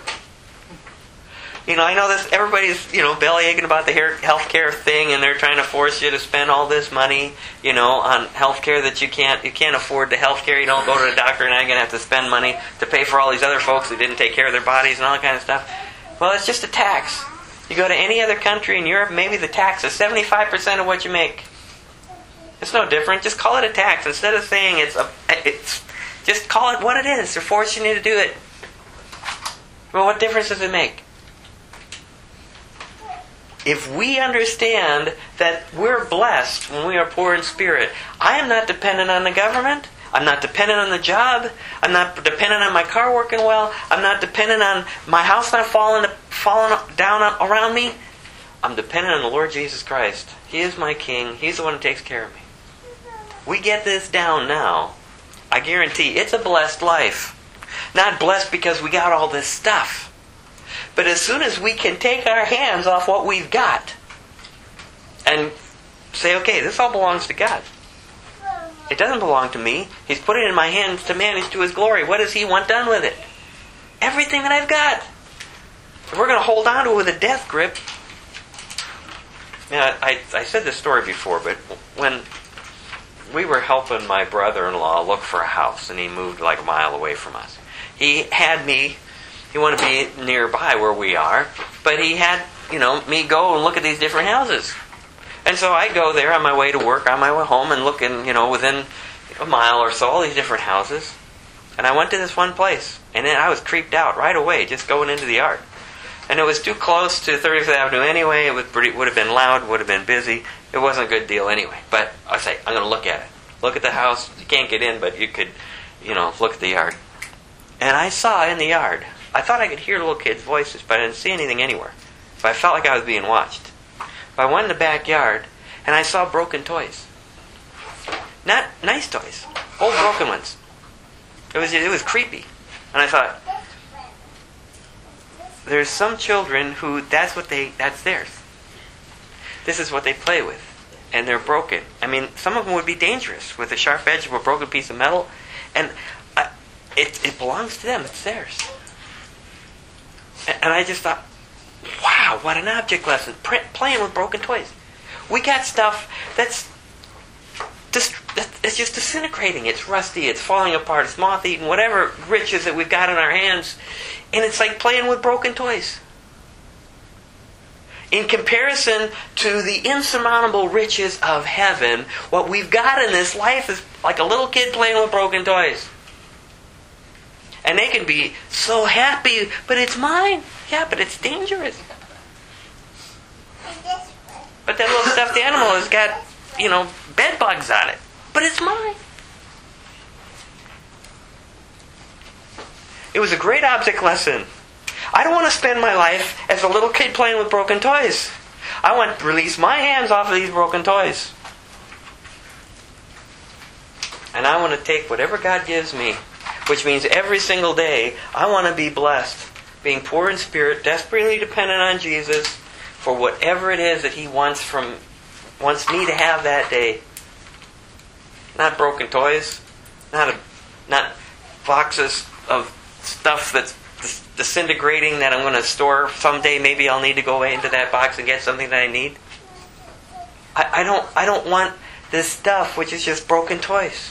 I know this. Everybody's, belly aching about the healthcare thing, and they're trying to force you to spend all this money, on healthcare that you can't afford the healthcare. You don't go to the doctor, and now you're going to have to spend money to pay for all these other folks who didn't take care of their bodies and all that kind of stuff. Well, it's just a tax. You go to any other country in Europe, maybe the tax is 75% of what you make. It's no different. Just call it a tax instead of saying it's. Just call it what it is. They're forcing you to do it. Well, what difference does it make? If we understand that we're blessed when we are poor in spirit, I am not dependent on the government. I'm not dependent on the job. I'm not dependent on my car working well. I'm not dependent on my house not falling down around me. I'm dependent on the Lord Jesus Christ. He is my King. He's the one who takes care of me. We get this down now. I guarantee it's a blessed life. Not blessed because we got all this stuff. But as soon as we can take our hands off what we've got and say, okay, this all belongs to God. It doesn't belong to me. He's put it in my hands to manage to His glory. What does He want done with it? Everything that I've got. If we're going to hold on to it with a death grip. I said this story before, but when we were helping my brother-in-law look for a house, and he moved like a mile away from us. He wanted to be nearby where we are, but he had, me go and look at these different houses. And so I go there on my way to work, on my way home, and look in, within a mile or so, all these different houses. And I went to this one place, and then I was creeped out right away, just going into the yard. And it was too close to 35th Avenue anyway. It would have been loud, would have been busy. It wasn't a good deal anyway. But I say, I'm going to look at it. Look at the house. You can't get in, but you could, look at the yard. And I saw in the yard, I thought I could hear little kids' voices, but I didn't see anything anywhere. But I felt like I was being watched. But I went in the backyard, and I saw broken toys. Not nice toys. Old broken ones. It was creepy. And I thought, there's some children who that's theirs. This is what they play with. And they're broken. I mean, some of them would be dangerous with the sharp edge of a broken piece of metal. And it belongs to them. It's theirs. And I just thought, wow, what an object lesson. Playing with broken toys. We got stuff that's it's just disintegrating. It's rusty. It's falling apart. It's moth-eaten. Whatever riches that we've got in our hands. And it's like playing with broken toys. In comparison to the insurmountable riches of heaven, what we've got in this life is like a little kid playing with broken toys. And they can be so happy, but it's mine. Yeah, but it's dangerous. But that little stuffed animal has got, bed bugs on it. But it's mine. It was a great object lesson. I don't want to spend my life as a little kid playing with broken toys. I want to release my hands off of these broken toys. And I want to take whatever God gives me, which means every single day, I want to be blessed, being poor in spirit, desperately dependent on Jesus for whatever it is that He wants me to have that day. Not broken toys, not boxes of stuff that's disintegrating that I'm going to store someday. Maybe I'll need to go into that box and get something that I need. I don't want this stuff which is just broken toys.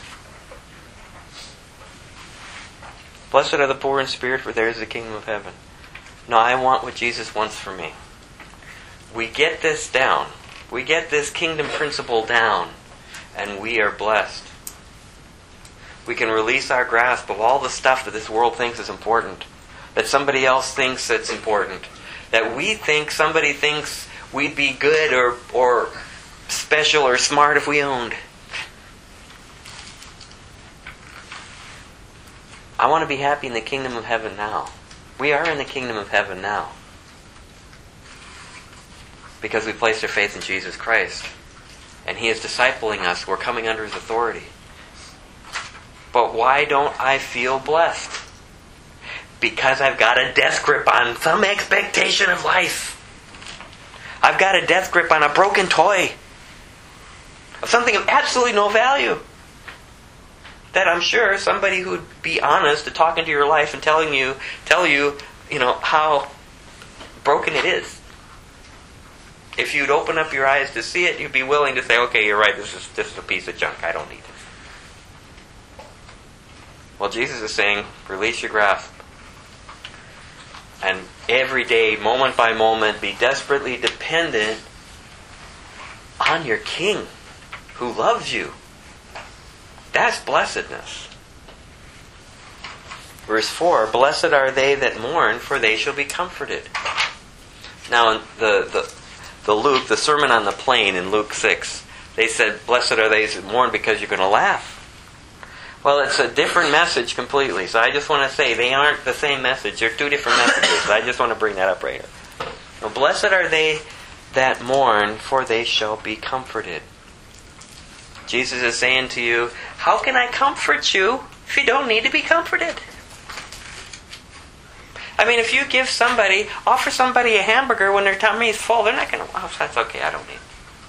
Blessed are the poor in spirit, for theirs is the kingdom of heaven. No, I want what Jesus wants for me. We get this down. We get this kingdom principle down, and we are blessed. We can release our grasp of all the stuff that this world thinks is important, that somebody else thinks that's important, that we think somebody thinks we'd be good or special or smart if we owned. I want to be happy in the kingdom of heaven now. We are in the kingdom of heaven now, because we placed our faith in Jesus Christ. And He is discipling us. We're coming under His authority. But why don't I feel blessed? Because I've got a death grip on some expectation of life. I've got a death grip on a broken toy. Of something of absolutely no value. That I'm sure somebody who'd be honest to talk into your life and tell you, how broken it is. If you'd open up your eyes to see it, you'd be willing to say, okay, you're right, this is a piece of junk, I don't need it. Well, Jesus is saying, release your grasp. And every day, moment by moment, be desperately dependent on your King who loves you. That's blessedness. Verse 4, blessed are they that mourn, for they shall be comforted. Now, in the Sermon on the Plain in Luke 6, they said, blessed are they that mourn because you're going to laugh. Well, it's a different message completely. So I just want to say, they aren't the same message. They're two different messages. I just want to bring that up right here. Now, blessed are they that mourn, for they shall be comforted. Jesus is saying to you, how can I comfort you if you don't need to be comforted? I mean, if you offer somebody a hamburger when their tummy is full, they're not going to, oh, that's okay, I don't need it.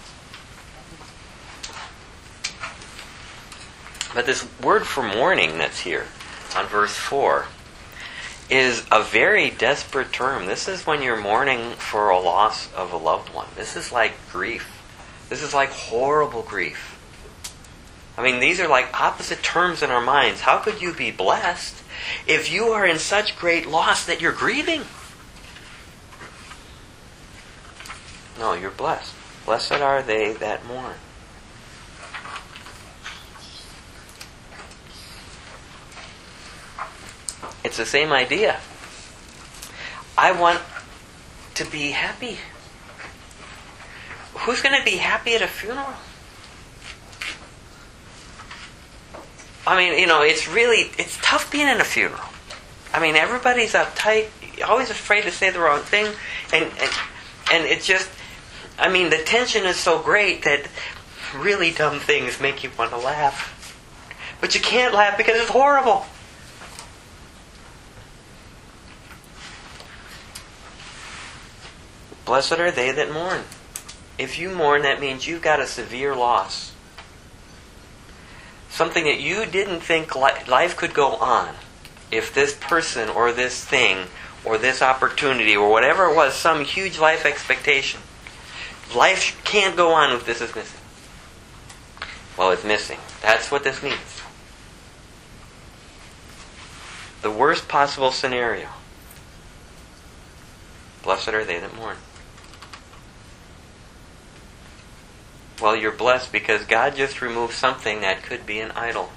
But this word for mourning that's here on verse 4 is a very desperate term. This is when you're mourning for a loss of a loved one. This is like grief. This is like horrible grief. I mean, these are like opposite terms in our minds. How could you be blessed if you are in such great loss that you're grieving? No, you're blessed. Blessed are they that mourn. It's the same idea. I want to be happy. Who's going to be happy at a funeral? I mean, it's tough being in a funeral. I mean, everybody's uptight, always afraid to say the wrong thing, and it's just, I mean, the tension is so great that really dumb things make you want to laugh. But you can't laugh because it's horrible. Blessed are they that mourn. If you mourn, that means you've got a severe loss. Something that you didn't think life could go on if this person or this thing or this opportunity or whatever it was, some huge life expectation. Life can't go on if this is missing. Well, it's missing. That's what this means. The worst possible scenario. Blessed are they that mourn. Well, you're blessed because God just removed something that could be an idol.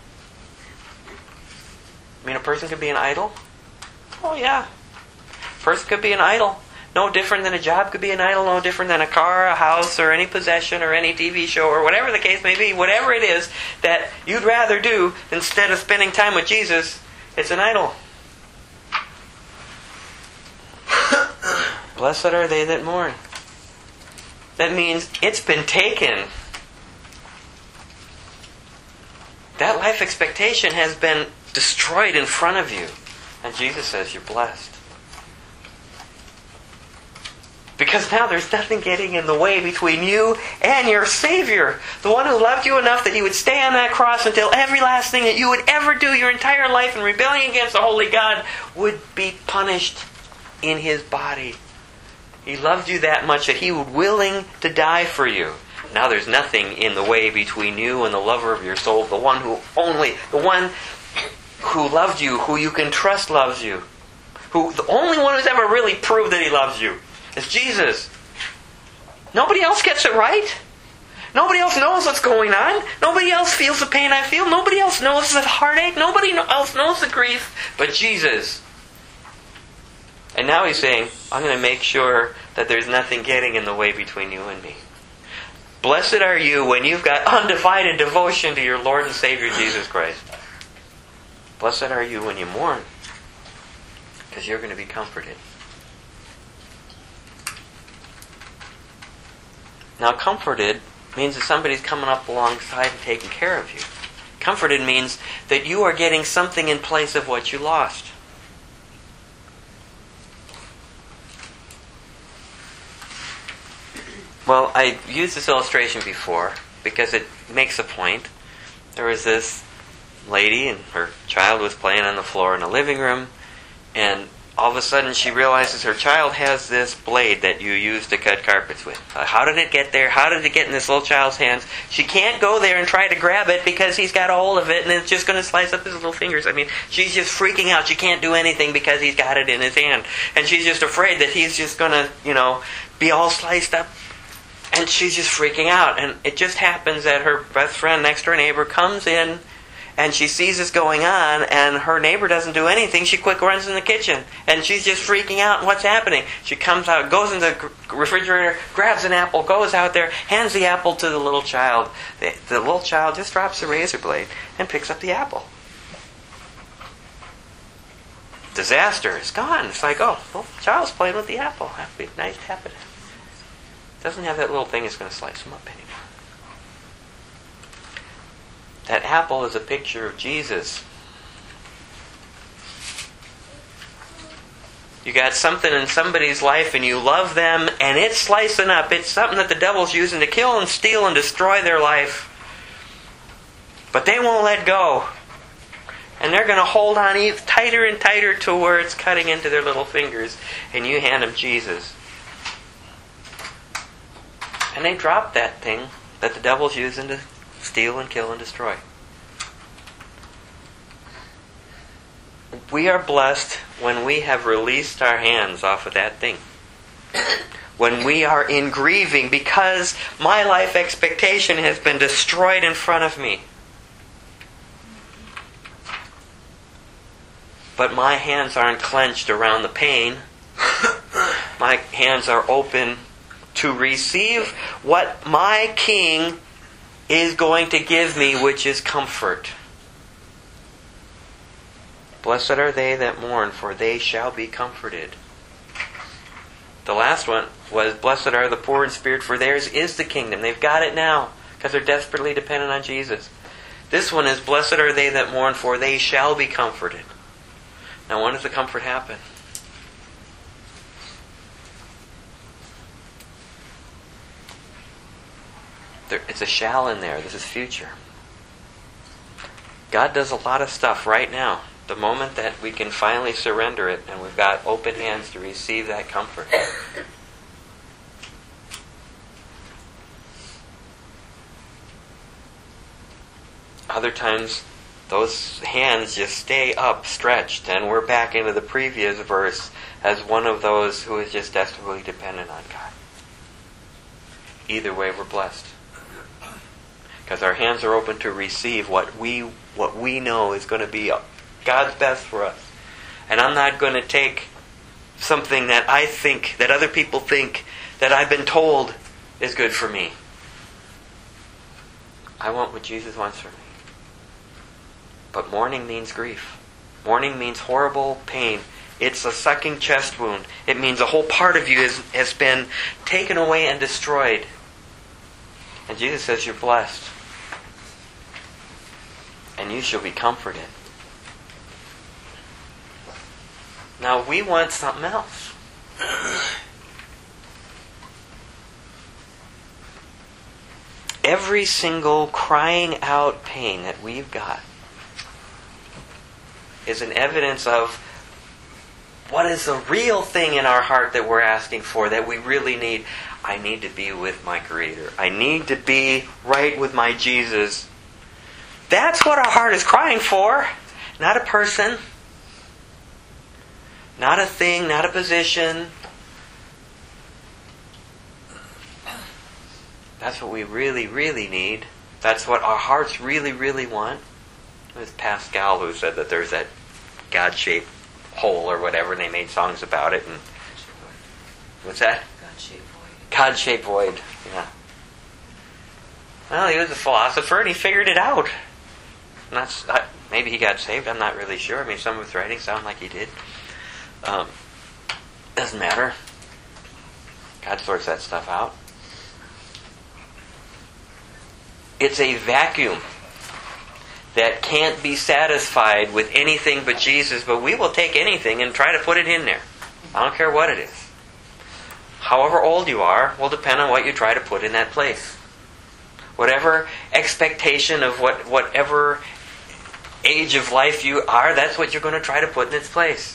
I mean, a person could be an idol? Oh, yeah. A person could be an idol. No different than a job could be an idol. No different than a car, a house, or any possession, or any TV show, or whatever the case may be. Whatever it is that you'd rather do instead of spending time with Jesus, it's an idol. Blessed are they that mourn. that means it's been taken. That life expectation has been destroyed in front of you. And Jesus says you're blessed. Because now there's nothing getting in the way between you and your Savior. The one who loved you enough that He would stay on that cross until every last thing that you would ever do your entire life in rebellion against the Holy God would be punished in His body. He loved you that much that He was willing to die for you. Now there's nothing in the way between you and the lover of your soul, the one who loved you, who you can trust loves you. The only one who's ever really proved that He loves you. It's Jesus. Nobody else gets it right. Nobody else knows what's going on. Nobody else feels the pain I feel. Nobody else knows the heartache. Nobody else knows the grief but Jesus. And now He's saying, I'm going to make sure that there's nothing getting in the way between you and me. Blessed are you when you've got undivided devotion to your Lord and Savior Jesus Christ. Blessed are you when you mourn, because you're going to be comforted. Now, comforted means that somebody's coming up alongside and taking care of you. Comforted means that you are getting something in place of what you lost. Well, I used this illustration before because it makes a point. There was this lady and her child was playing on the floor in the living room, and all of a sudden she realizes her child has this blade that you use to cut carpets with. How did it get there? How did it get in this little child's hands? She can't go there and try to grab it because he's got a hold of it and it's just going to slice up his little fingers. I mean, she's just freaking out. She can't do anything because he's got it in his hand. And she's just afraid that he's just going to, be all sliced up. And she's just freaking out. And it just happens that her best friend, next door neighbor, comes in and she sees this going on, and her neighbor doesn't do anything. She quick runs in the kitchen, and she's just freaking out. And what's happening? She comes out, goes in the refrigerator, grabs an apple, goes out there, hands the apple to the little child. The little child just drops the razor blade and picks up the apple. Disaster is gone. It's like, the child's playing with the apple. That'd be nice to have it. Doesn't have that little thing that's going to slice him up anymore. That apple is a picture of Jesus. You got something in somebody's life and you love them and it's slicing up. It's something that the devil's using to kill and steal and destroy their life. But they won't let go. And they're going to hold on even tighter and tighter to where it's cutting into their little fingers. And you hand them Jesus. And they drop that thing that the devil's using to steal and kill and destroy. We are blessed when we have released our hands off of that thing. When we are in grieving because my life expectation has been destroyed in front of me. But my hands aren't clenched around the pain. My hands are open to receive what my King is going to give me, which is comfort. Blessed are they that mourn, for they shall be comforted. The last one was, blessed are the poor in spirit, for theirs is the kingdom. They've got it now, because they're desperately dependent on Jesus. This one is, blessed are they that mourn, for they shall be comforted. Now, when does the comfort happen? It's a shall in there. This is future. God does a lot of stuff right now. The moment that we can finally surrender it and we've got open hands to receive that comfort. Other times, those hands just stay up, stretched, and we're back into the previous verse as one of those who is just desperately dependent on God. Either way, we're blessed. Because our hands are open to receive what we know is going to be God's best for us. And I'm not going to take something that I think, that other people think, that I've been told is good for me. I want what Jesus wants for me. But mourning means grief. Mourning means horrible pain It's a sucking chest wound. It means a whole part of you has been taken away and destroyed. And Jesus says you're blessed. And you shall be comforted. Now we want something else. Every single crying out pain that we've got is an evidence of what is the real thing in our heart that we're asking for, that we really need. I need to be with my Creator. I need to be right with my Jesus. That's what our heart is crying for. Not a person. Not a thing. Not a position. That's what we really, really need. That's what our hearts really, really want. It was Pascal who said that there's that God-shaped hole or whatever, and they made songs about it. And what's that? God-shaped void. God-shaped void, yeah. Well, he was a philosopher, and he figured it out. Maybe he got saved, I'm not really sure. I mean, some of his writings sound like he did. Doesn't matter. God sorts that stuff out. It's a vacuum that can't be satisfied with anything but Jesus, but we will take anything and try to put it in there. I don't care what it is. However old you are will depend on what you try to put in that place. Whatever expectation of whatever age of life you are, that's what you're going to try to put in its place.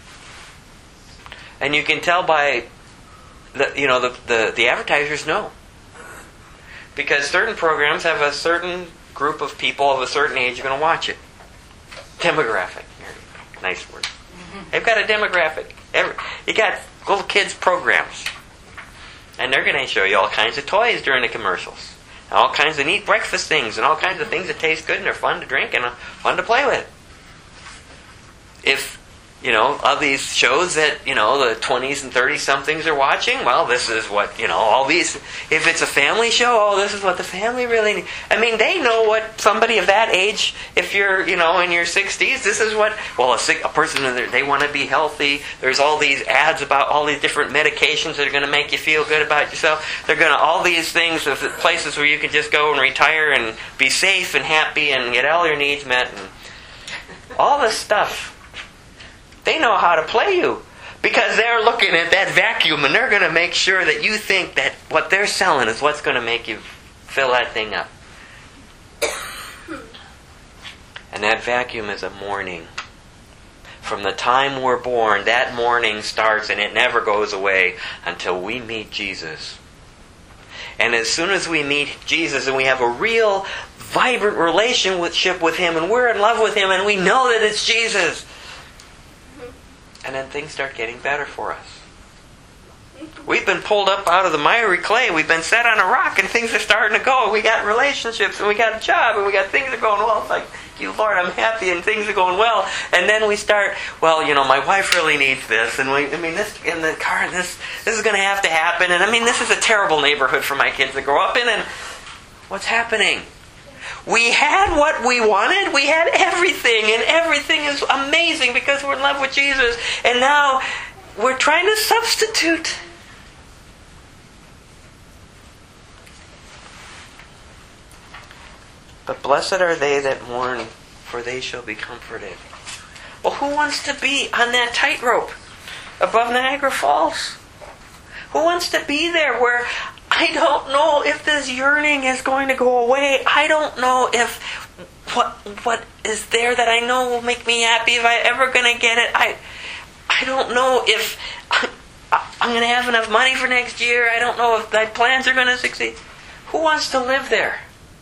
And you can tell by the advertisers know. Because certain programs have a certain group of people of a certain age are going to watch it. Demographic. Nice word. They've got a demographic. You got little kids programs. And they're going to show you all kinds of toys during the commercials. And all kinds of neat breakfast things. And all kinds of things that taste good and are fun to drink and fun to play with. If, of these shows that, the 20s and 30-somethings are watching, well, this is what, all these, if it's a family show, this is what the family really needs. I mean, they know what somebody of that age, if you're, in your 60s, this is what, a person, they want to be healthy. There's all these ads about all these different medications that are going to make you feel good about yourself. They're going to, all these things, of places where you can just go and retire and be safe and happy and get all your needs met and all this stuff. They know how to play you because they're looking at that vacuum and they're going to make sure that you think that what they're selling is what's going to make you fill that thing up. And that vacuum is a mourning. From the time we're born, that mourning starts and it never goes away until we meet Jesus. And as soon as we meet Jesus and we have a real, vibrant relationship with Him and we're in love with Him and we know that it's Jesus, and then things start getting better for us. We've been pulled up out of the miry clay. We've been set on a rock and things are starting to go. We got relationships and we got a job and we got things that are going well. It's like, you Lord, I'm happy and things are going well. And then we start, my wife really needs this. And this in the car, this is going to have to happen. And this is a terrible neighborhood for my kids to grow up in. And what's happening? We had what we wanted. We had everything. And everything is amazing because we're in love with Jesus. And now we're trying to substitute. But blessed are they that mourn, for they shall be comforted. Well, who wants to be on that tightrope above Niagara Falls? Who wants to be there where I don't know if this yearning is going to go away. I don't know if what is there that I know will make me happy, if I'm ever going to get it. I don't know if I'm going to have enough money for next year. I don't know if my plans are going to succeed. Who wants to live there?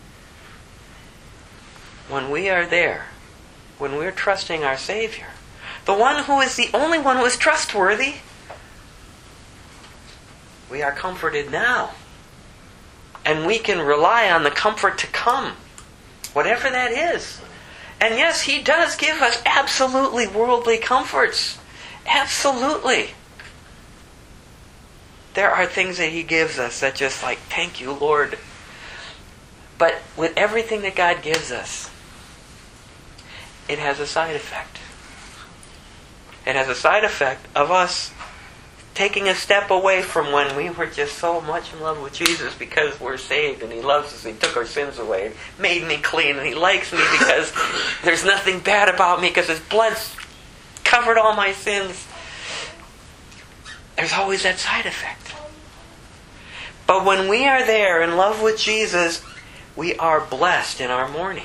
When we are there, when we're trusting our Savior, the one who is the only one who is trustworthy, we are comforted now. And we can rely on the comfort to come, whatever that is. And yes, He does give us absolutely worldly comforts. Absolutely. There are things that He gives us that just like, thank you, Lord. But with everything that God gives us, it has a side effect. It has a side effect of us taking a step away from when we were just so much in love with Jesus because we're saved and He loves us. He took our sins away, made me clean, and He likes me because there's nothing bad about me because His blood's covered all my sins. There's always that side effect. But when we are there in love with Jesus, we are blessed in our mourning.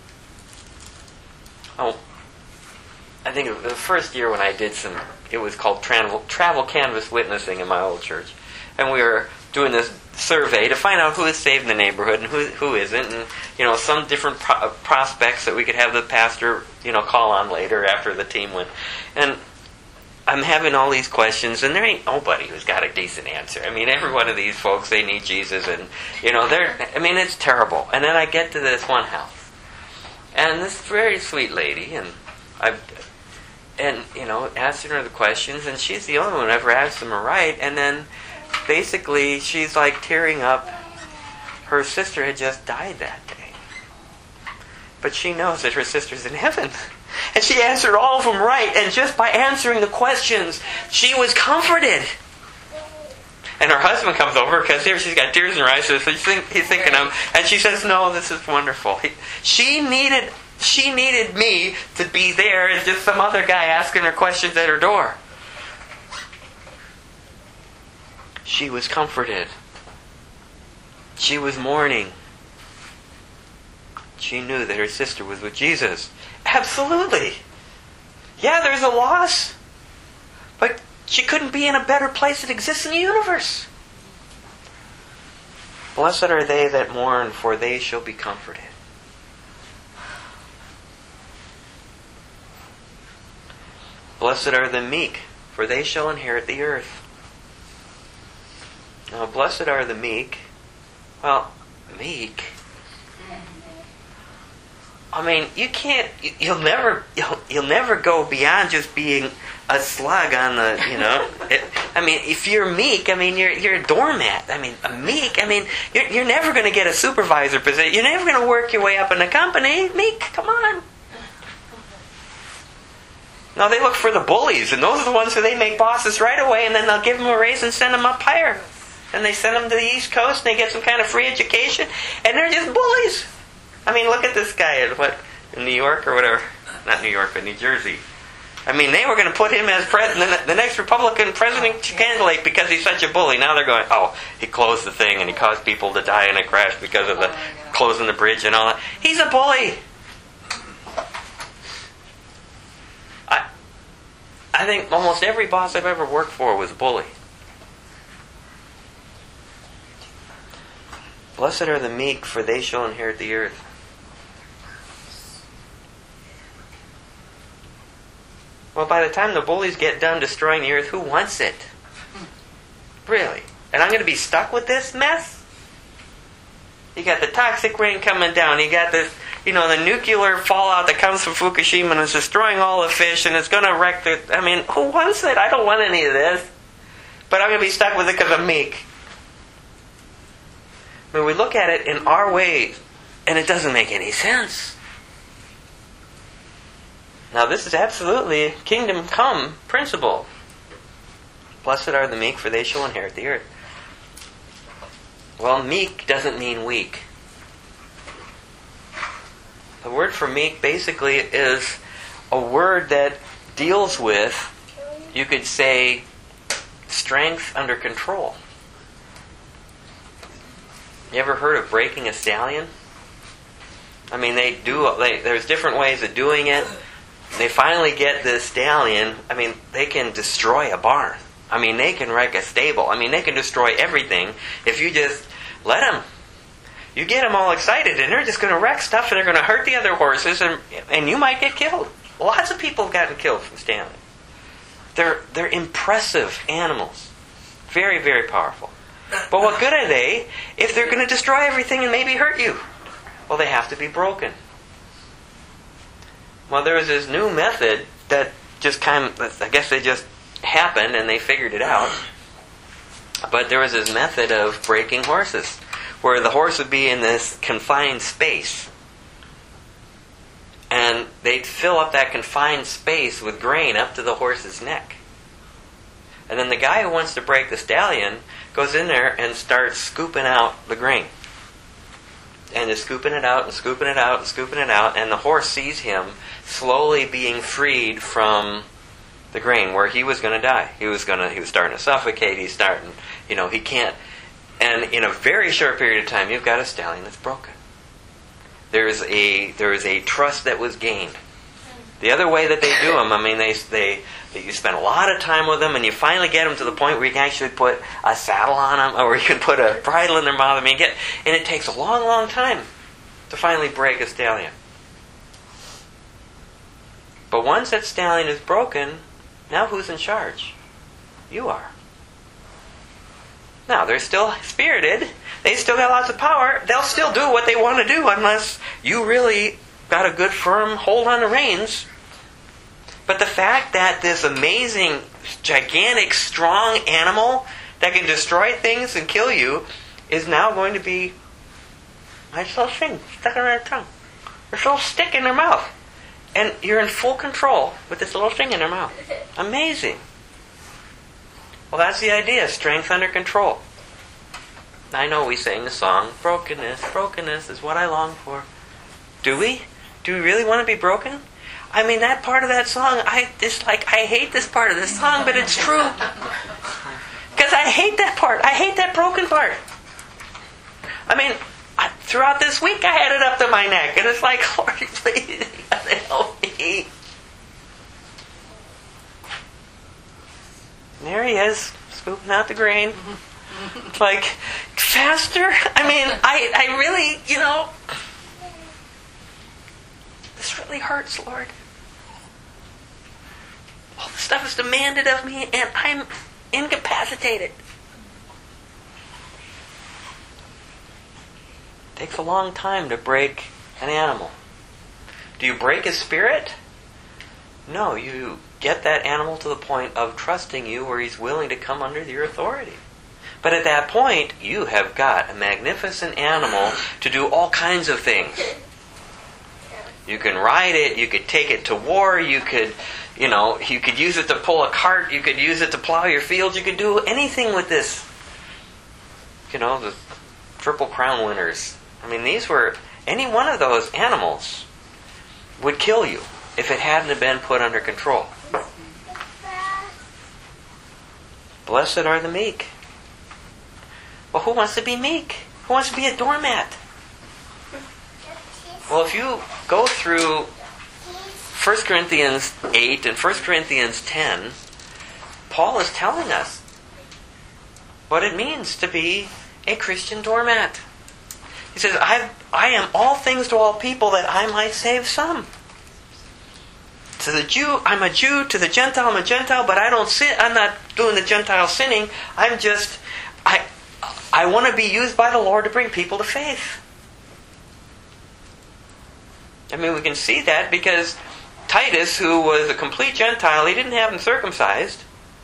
Oh, I think the first year when I did it was called travel canvas witnessing in my old church. And we were doing this survey to find out who is saved in the neighborhood and who isn't. And, some different prospects that we could have the pastor, call on later after the team went. And I'm having all these questions, and there ain't nobody who's got a decent answer. I mean, every one of these folks, they need Jesus, and, it's terrible. And then I get to this one house. And this very sweet lady, and asking her the questions, and she's the only one who ever asked them right. And then basically she's like tearing up. Her sister had just died that day, but she knows that her sister's in heaven, and she answered all of them right. And just by answering the questions, she was comforted. And her husband comes over because here she's got tears in her eyes. So he's thinking of, and she says, "No, this is wonderful." She needed me to be there as just some other guy asking her questions at her door. She was comforted. She was mourning. She knew that her sister was with Jesus. Absolutely. Yeah, there's a loss. But she couldn't be in a better place that exists in the universe. Blessed are they that mourn, for they shall be comforted. Blessed are the meek, for they shall inherit the earth. Now, blessed are the meek. Well, meek. I mean, you'll never go beyond just being a slug on the, if you're meek, you're a doormat. A meek, you're never going to get a supervisor position. You're never going to work your way up in the company. Meek, come on. No, they look for the bullies, and those are the ones who they make bosses right away, and then they'll give them a raise and send them up higher. And they send them to the East Coast, and they get some kind of free education, and they're just bullies. Look at this guy in New York or whatever. Not New York, but New Jersey. They were going to put him as the next Republican president candidate because he's such a bully. Now they're going, oh, he closed the thing, and he caused people to die in a crash because of the closing the bridge and all that. He's a bully. I think almost every boss I've ever worked for was a bully. Blessed are the meek, for they shall inherit the earth. Well, by the time the bullies get done destroying the earth, who wants it? Really? And I'm going to be stuck with this mess? You got the toxic rain coming down. You got this, the nuclear fallout that comes from Fukushima and is destroying all the fish and it's going to wreck the... who wants it? I don't want any of this. But I'm going to be stuck with it because I'm meek. We look at it in our ways, and it doesn't make any sense. Now, this is absolutely a kingdom come principle. Blessed are the meek, for they shall inherit the earth. Well, meek doesn't mean weak. The word for meek basically is a word that deals with, you could say, strength under control. You ever heard of breaking a stallion? There's different ways of doing it. They finally get this stallion. They can destroy a barn. They can wreck a stable. They can destroy everything if you just let them. You get them all excited, and they're just going to wreck stuff, and they're going to hurt the other horses, and you might get killed. Lots of people have gotten killed from stallions. They're impressive animals. Very, very powerful. But what good are they if they're going to destroy everything and maybe hurt you? Well, they have to be broken. Well, there was this new method that just I guess they just happened and they figured it out. But there was this method of breaking horses, where the horse would be in this confined space. And and they'd fill up that confined space with grain up to the horse's neck. And then the guy who wants to break the stallion goes in there and starts scooping out the grain. And is scooping it out and scooping it out and scooping it out, and the horse sees him slowly being freed from the grain where he was going to die. He was starting to suffocate. He's starting, he can't. And in a very short period of time, you've got a stallion that's broken. There is a trust that was gained. The other way that they do them, you spend a lot of time with them, and you finally get them to the point where you can actually put a saddle on them, or you can put a bridle in their mouth. And it takes a long, long time to finally break a stallion. But once that stallion is broken, now who's in charge? You are. Now, they're still spirited. They still got lots of power. They'll still do what they want to do unless you really got a good firm hold on the reins. But the fact that this amazing, gigantic, strong animal that can destroy things and kill you is now going to be a nice little thing stuck in their tongue. There's a little stick in their mouth. And you're in full control with this little thing in their mouth. Amazing. Well, that's the idea. Strength under control. I know we sang the song, brokenness is what I long for. Do we? Do we really want to be broken? That part of that song, I hate this part of this song, but it's true. Because I hate that part. I hate that broken part. Throughout this week I had it up to my neck, and it's like, Lord, please, you gotta help me. And there he is, scooping out the grain. It's like, faster? I really, this really hurts, Lord. All the stuff is demanded of me, and I'm incapacitated. It takes a long time to break an animal. Do you break his spirit? No, you get that animal to the point of trusting you where he's willing to come under your authority. But at that point, you have got a magnificent animal to do all kinds of things. You can ride it, you could take it to war, you could use it to pull a cart, you could use it to plow your fields, you could do anything with this. The Triple Crown winners. Any one of those animals would kill you if it hadn't been put under control. Blessed are the meek. Well, who wants to be meek? Who wants to be a doormat? Well, if you go through 1 Corinthians 8 and 1 Corinthians 10, Paul is telling us what it means to be a Christian doormat. He says, I am all things to all people that I might save some. To the Jew, I'm a Jew. To the Gentile, I'm a Gentile. But I don't sin. I'm not doing the Gentile sinning. I want to be used by the Lord to bring people to faith. We can see that because Titus, who was a complete Gentile, he didn't have him circumcised.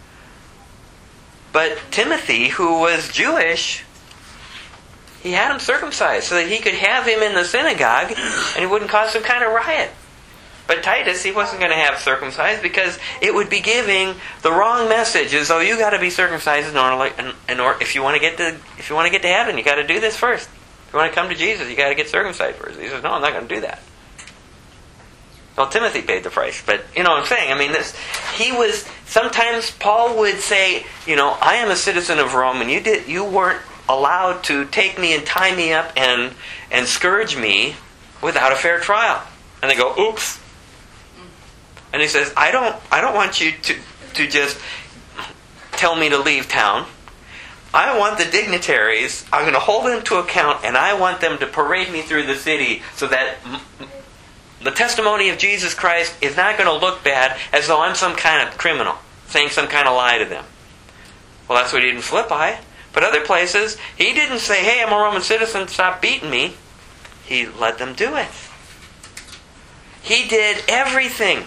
But Timothy, who was Jewish, he had him circumcised so that he could have him in the synagogue and he wouldn't cause some kind of riot. But Titus, he wasn't going to have circumcised because it would be giving the wrong message. As though you got to be circumcised in order if you want to get to heaven, you got to do this first. If you want to come to Jesus, you got to get circumcised first. He says, "No, I'm not going to do that." Well, Timothy paid the price, but you know what I'm saying. Sometimes Paul would say, I am a citizen of Rome, and you weren't allowed to take me and tie me up and scourge me without a fair trial. And they go, oops. And he says, I don't want you to just tell me to leave town. I want the dignitaries, I'm going to hold them to account, and I want them to parade me through the city so that the testimony of Jesus Christ is not going to look bad as though I'm some kind of criminal, saying some kind of lie to them. Well, that's what he did in Philippi. But other places, he didn't say, hey, I'm a Roman citizen, stop beating me. He let them do it. He did everything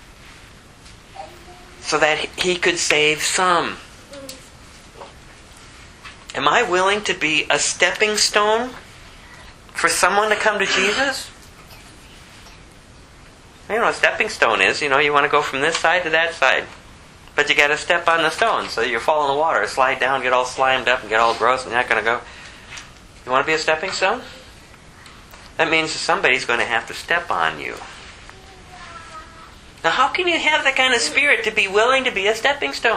so that he could save some. Am I willing to be a stepping stone for someone to come to Jesus? You know what a stepping stone is. You want to go from this side to that side. But you got to step on the stone, so you fall in the water, slide down, get all slimed up, and get all gross, and you're not going to go. You want to be a stepping stone? That means somebody's going to have to step on you. Now, how can you have that kind of spirit to be willing to be a stepping stone?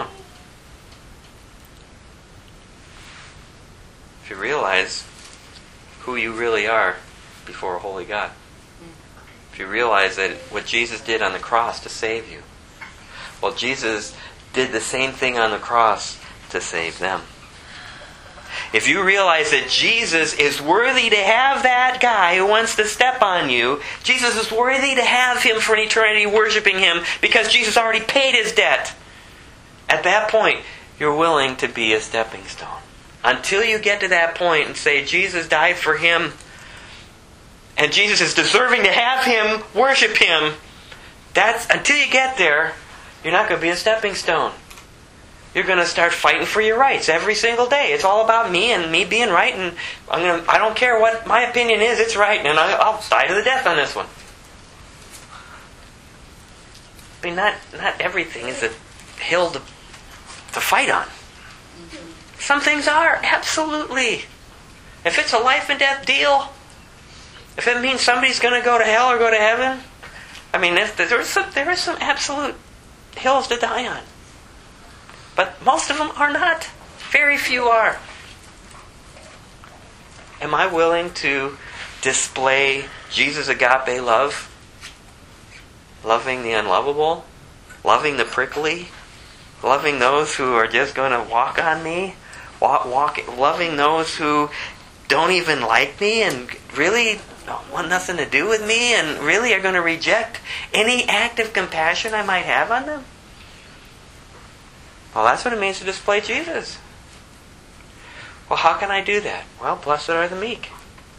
If you realize who you really are before a holy God. If you realize that what Jesus did on the cross to save you. Well, Jesus did the same thing on the cross to save them. If you realize that Jesus is worthy to have that guy who wants to step on you, Jesus is worthy to have him for an eternity worshiping him because Jesus already paid his debt. At that point, you're willing to be a stepping stone. Until you get to that point and say, Jesus died for him, and Jesus is deserving to have him, worship him, until you get there, you're not going to be a stepping stone. You're going to start fighting for your rights every single day. It's all about me and me being right, and I don't care what my opinion is, it's right, and I'll die to the death on this one. I mean, not everything is a hill to fight on. Some things are, absolutely. If it's a life and death deal, if it means somebody's going to go to hell or go to heaven, I mean, there are some absolute hills to die on. But most of them are not. Very few are. Am I willing to display Jesus' agape love? Loving the unlovable? Loving the prickly? Loving those who are just going to walk on me? Loving those who don't even like me and really don't want nothing to do with me and really are going to reject any act of compassion I might have on them? Well, that's what it means to display Jesus. Well, how can I do that? Well, blessed are the meek.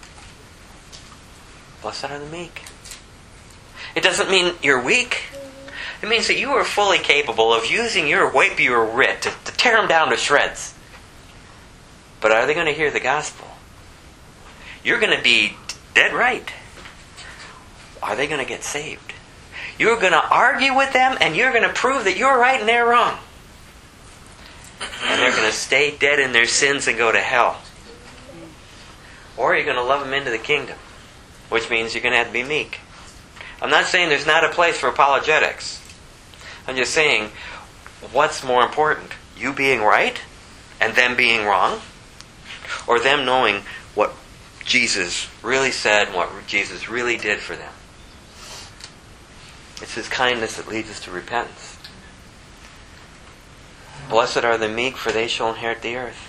Blessed are the meek. It doesn't mean you're weak. It means that you are fully capable of using your weight, your wit, to tear them down to shreds. But are they going to hear the gospel? You're going to be dead right. Are they going to get saved? You're going to argue with them, and you're going to prove that you're right and they're wrong. And they're going to stay dead in their sins and go to hell. Or you're going to love them into the kingdom, which means you're going to have to be meek. I'm not saying there's not a place for apologetics. I'm just saying, what's more important? You being right and them being wrong? Or them knowing what Jesus really said and what Jesus really did for them? It's His kindness that leads us to repentance. Blessed are the meek, for they shall inherit the earth.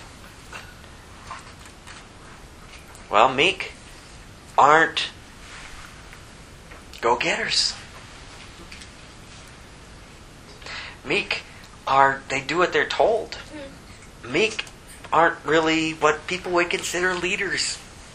Well, meek aren't go-getters. Meek they do what they're told. Meek aren't really what people would consider leaders.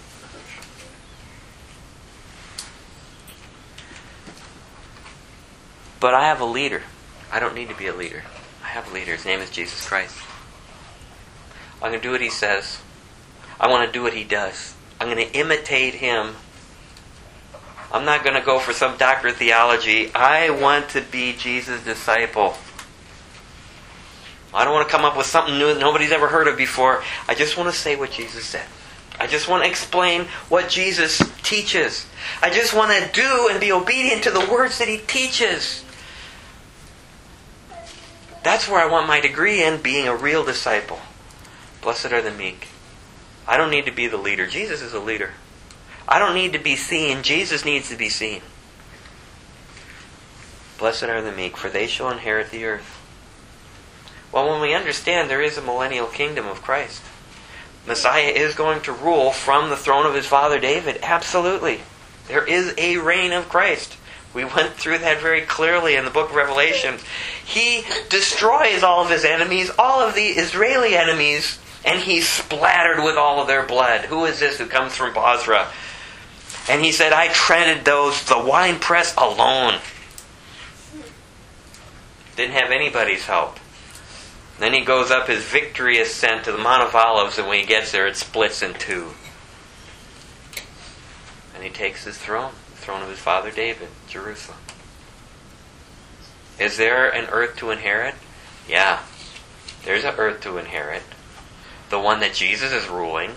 But I have a leader. I don't need to be a leader. I have a leader. His name is Jesus Christ. I'm going to do what He says. I want to do what He does. I'm going to imitate Him. I'm not going to go for some doctor of theology. I want to be Jesus' disciple. I don't want to come up with something new that nobody's ever heard of before. I just want to say what Jesus said. I just want to explain what Jesus teaches. I just want to do and be obedient to the words that He teaches. That's where I want my degree in, being a real disciple. Blessed are the meek. I don't need to be the leader. Jesus is a leader. I don't need to be seen. Jesus needs to be seen. Blessed are the meek, for they shall inherit the earth. Well, when we understand there is a millennial kingdom of Christ, Messiah is going to rule from the throne of his father David. Absolutely. There is a reign of Christ. We went through that very clearly in the book of Revelation. He destroys all of his enemies, all of the Israeli enemies, and He's splattered with all of their blood. Who is this who comes from Basra? And He said, I treaded the winepress alone. Didn't have anybody's help. Then He goes up His victory ascent to the Mount of Olives, and when He gets there, it splits in two. And He takes His throne, the throne of His father David, Jerusalem. Is there an earth to inherit? Yeah. There's an earth to inherit. The one that Jesus is ruling.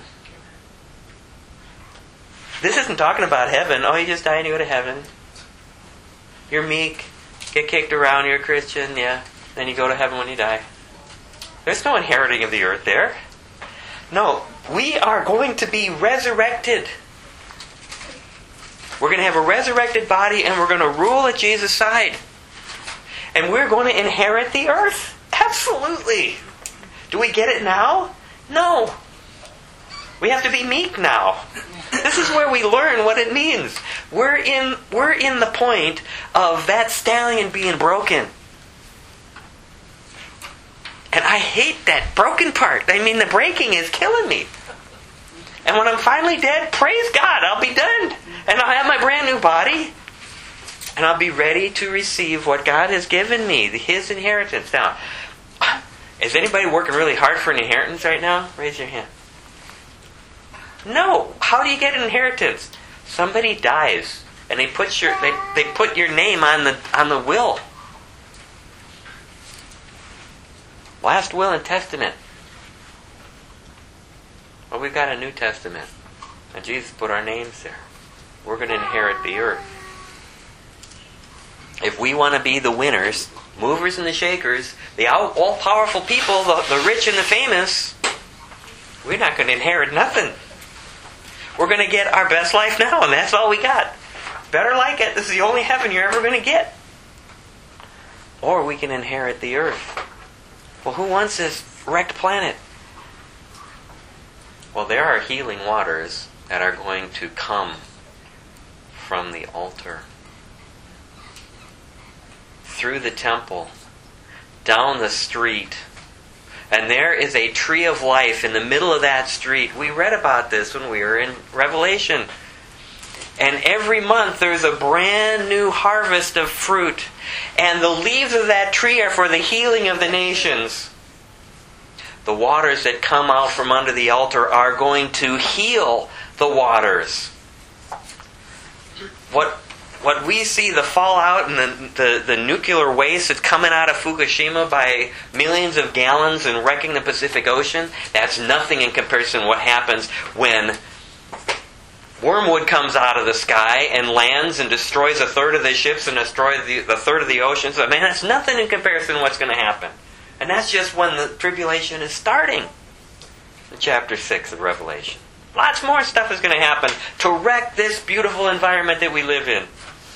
This isn't talking about heaven. Oh, you just die and you go to heaven. You're meek. Get kicked around. You're a Christian. Yeah. Then you go to heaven when you die. There's no inheriting of the earth there. No. We are going to be resurrected. We're going to have a resurrected body and we're going to rule at Jesus' side. And we're going to inherit the earth. Absolutely. Do we get it now? No. We have to be meek now. This is where we learn what it means. We're in the point of that stallion being broken. And I hate that broken part. I mean, the breaking is killing me. And when I'm finally dead, praise God, I'll be done. And I'll have my brand new body. And I'll be ready to receive what God has given me, His inheritance. Now, is anybody working really hard for an inheritance right now? Raise your hand. No. How do you get an inheritance? Somebody dies, and they put your name on the will. Last will and testament. Well, we've got a New Testament, and Jesus put our names there. We're going to inherit the earth. If we want to be the winners, movers and the shakers, the all-powerful people, the rich and the famous, we're not going to inherit nothing. We're going to get our best life now, and that's all we got. Better like it. This is the only heaven you're ever going to get. Or we can inherit the earth. Well, who wants this wrecked planet? Well, there are healing waters that are going to come from the altar, through the temple, down the street. And there is a tree of life in the middle of that street. We read about this when we were in Revelation. And every month there's a brand new harvest of fruit. And the leaves of that tree are for the healing of the nations. The waters that come out from under the altar are going to heal the waters. What we see, the fallout and the nuclear waste that's coming out of Fukushima by millions of gallons and wrecking the Pacific Ocean, that's nothing in comparison to what happens when wormwood comes out of the sky and lands and destroys a third of the ships and destroys the third of the oceans. I mean, that's nothing in comparison to what's going to happen. And that's just when the tribulation is starting. In chapter 6 of Revelation. Lots more stuff is going to happen to wreck this beautiful environment that we live in.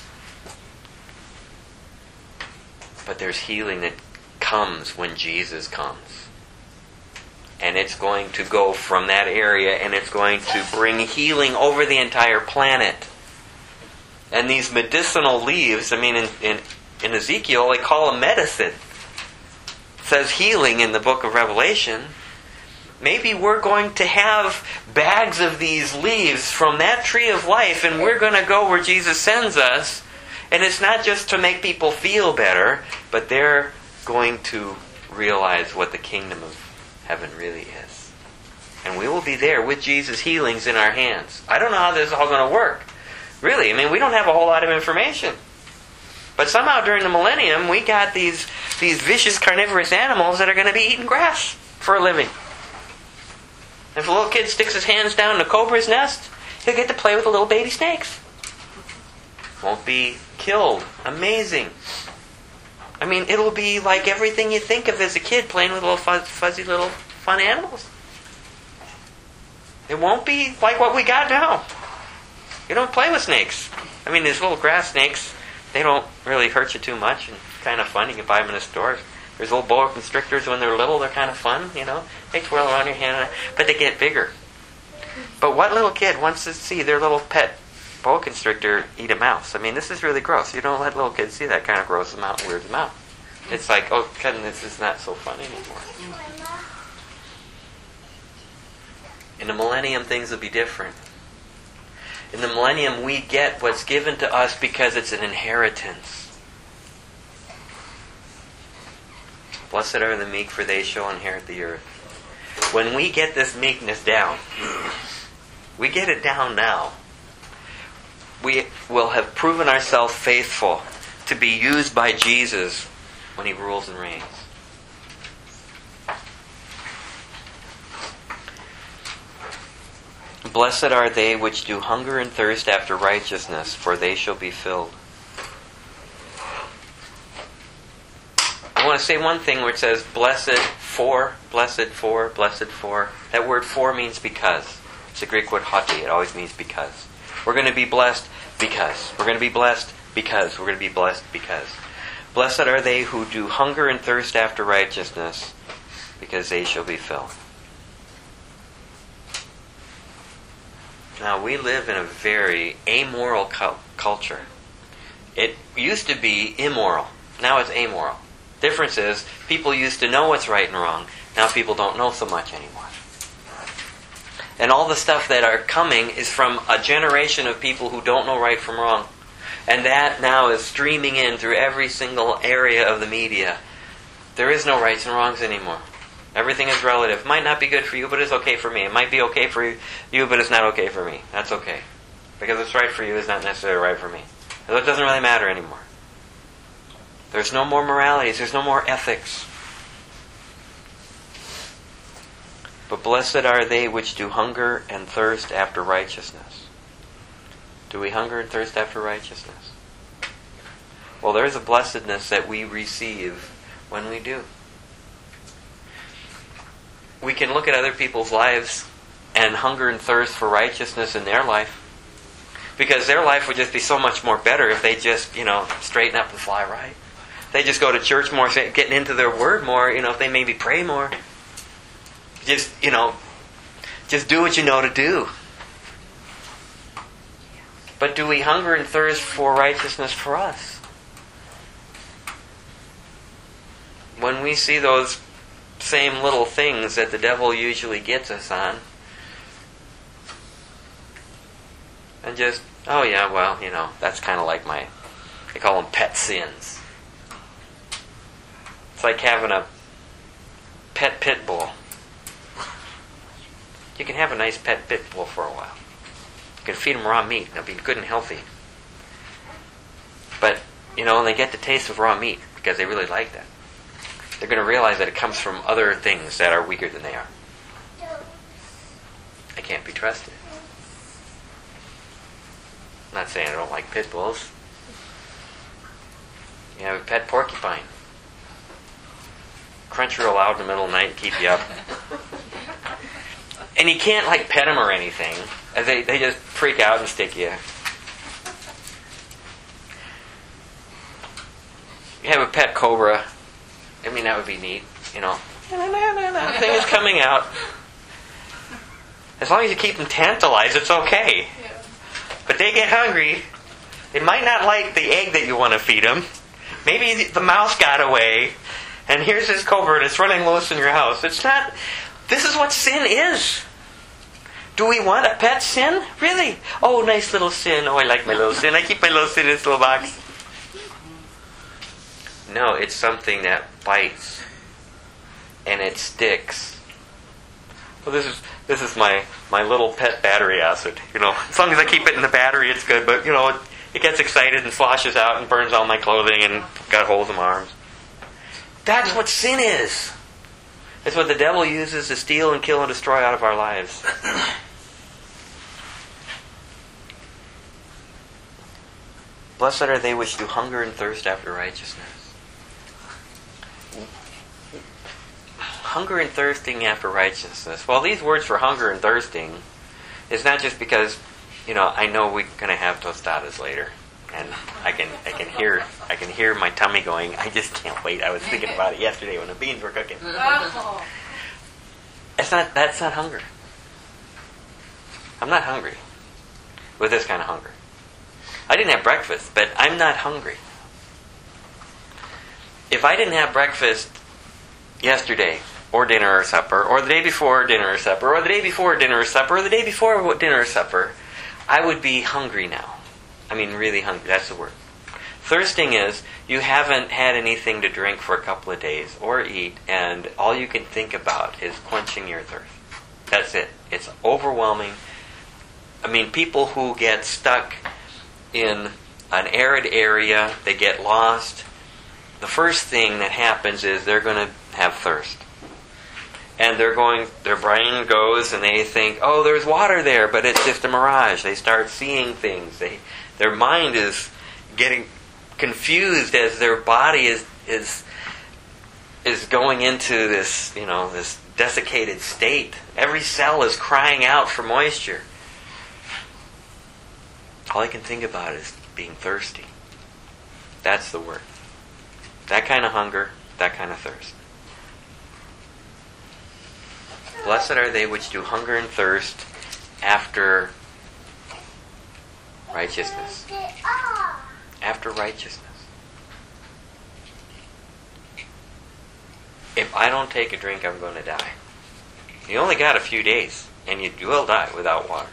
But there's healing that comes when Jesus comes. And it's going to go from that area and it's going to bring healing over the entire planet. And these medicinal leaves, I mean, in Ezekiel, they call them medicine. It says healing in the book of Revelation. Maybe we're going to have bags of these leaves from that tree of life, and we're going to go where Jesus sends us. And it's not just to make people feel better, but they're going to realize what the kingdom of heaven really is. And we will be there with Jesus' healings in our hands. I don't know how this is all going to work. Really, I mean, we don't have a whole lot of information. But somehow during the millennium, we got these vicious carnivorous animals that are going to be eating grass for a living. If a little kid sticks his hands down in a cobra's nest, he'll get to play with the little baby snakes. Won't be killed. Amazing. I mean, it'll be like everything you think of as a kid, playing with little fuzzy little fun animals. It won't be like what we got now. You don't play with snakes. I mean, these little grass snakes, they don't really hurt you too much, and it's kind of fun. You can buy them in the store. There's little boa constrictors when they're little. They're kind of fun, you know. They twirl around your hand, but they get bigger. But what little kid wants to see their little pet boa constrictor eat a mouse? I mean, this is really gross. You don't let little kids see that. Kind of grosses them out and weirds them out. It's like, oh, this is not so fun anymore. In the millennium, things will be different. In the millennium, we get what's given to us because it's an inheritance. Blessed are the meek, for they shall inherit the earth. When we get this meekness down, we get it down now, we will have proven ourselves faithful to be used by Jesus when He rules and reigns. Blessed are they which do hunger and thirst after righteousness, for they shall be filled. I want to say one thing where it says blessed for, blessed for, blessed for. That word for means because. It's the Greek word hoti. It always means because. We're going to be blessed because. We're going to be blessed because. We're going to be blessed because. Blessed are they who do hunger and thirst after righteousness, because they shall be filled. Now, we live in a very amoral culture. It used to be immoral. Now it's amoral. Difference is, people used to know what's right and wrong. Now people don't know so much anymore. And all the stuff that are coming is from a generation of people who don't know right from wrong. And that now is streaming in through every single area of the media. There is no rights and wrongs anymore. Everything is relative. It might not be good for you, but it's okay for me. It might be okay for you, but it's not okay for me. That's okay. Because it's right for you is not necessarily right for me. So it doesn't really matter anymore. There's no more moralities. There's no more ethics. But blessed are they which do hunger and thirst after righteousness. Do we hunger and thirst after righteousness? Well, there's a blessedness that we receive when we do. We can look at other people's lives and hunger and thirst for righteousness in their life. Because their life would just be so much more better if they just, straighten up and fly right. They just go to church more, getting into their word more, if they maybe pray more. Just do what you know to do. But do we hunger and thirst for righteousness for us? When we see those same little things that the devil usually gets us on, and just, that's kind of like they call them pet sins. It's like having a pet pit bull. You can have a nice pet pit bull for a while. You can feed them raw meat. They'll be good and healthy. But, they get the taste of raw meat because they really like that. They're going to realize that it comes from other things that are weaker than they are. They can't be trusted. I'm not saying I don't like pit bulls. You have a pet porcupine. Crunch real loud in the middle of the night and keep you up. And you can't pet them or anything. They just freak out and stick you. You have a pet cobra. That would be neat. The thing is coming out. As long as you keep them tantalized, it's okay. But they get hungry. They might not like the egg that you want to feed them. Maybe the mouse got away. And here's this cobra that's running loose in your house. It's not... This is what sin is. Do we want a pet sin? Really? Oh, nice little sin. Oh, I like my little sin. I keep my little sin in this little box. No, it's something that bites. And it sticks. Well, this is my little pet battery acid. As long as I keep it in the battery, it's good. But, it gets excited and sloshes out and burns all my clothing and got holes in my arms. That's what sin is. It's what the devil uses to steal and kill and destroy out of our lives. Blessed are they which do hunger and thirst after righteousness. Hunger and thirsting after righteousness. Well, these words for hunger and thirsting is not just because, I know we're going to have tostadas later. And I can hear my tummy going, I just can't wait. I was thinking about it yesterday when the beans were cooking. That's not hunger. I'm not hungry with this kind of hunger. I didn't have breakfast, but I'm not hungry. If I didn't have breakfast yesterday, or dinner or supper, or the day before dinner or supper, or the day before dinner or supper, or the day before dinner or supper, I would be hungry now. Really hungry. That's the word. Thirsting is you haven't had anything to drink for a couple of days or eat, and all you can think about is quenching your thirst. That's it. It's overwhelming. People who get stuck in an arid area, they get lost, the first thing that happens is they're going to have thirst. And their brain goes and they think, oh, there's water there, but it's just a mirage. They start seeing things. Their mind is getting confused as their body is going into this, this desiccated state. Every cell is crying out for moisture. All I can think about is being thirsty. That's the word. That kind of hunger, that kind of thirst. Blessed are they which do hunger and thirst after righteousness. After righteousness. If I don't take a drink, I'm going to die. You only got a few days, and you will die without water.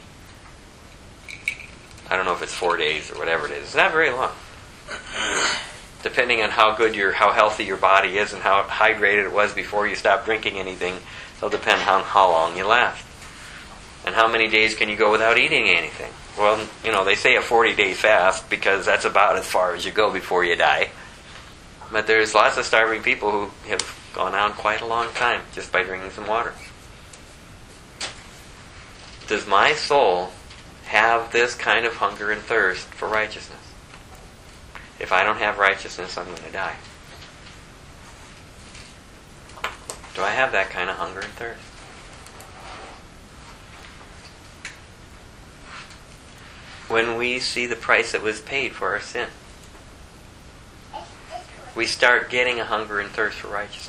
I don't know if it's 4 days or whatever it is. It's not very long. Depending on how healthy your body is and how hydrated it was before you stopped drinking anything, it'll depend on how long you last. And how many days can you go without eating anything? Well, they say a 40-day fast because that's about as far as you go before you die. But there's lots of starving people who have gone on quite a long time just by drinking some water. Does my soul have this kind of hunger and thirst for righteousness? If I don't have righteousness, I'm going to die. Do I have that kind of hunger and thirst? When we see the price that was paid for our sin, we start getting a hunger and thirst for righteousness.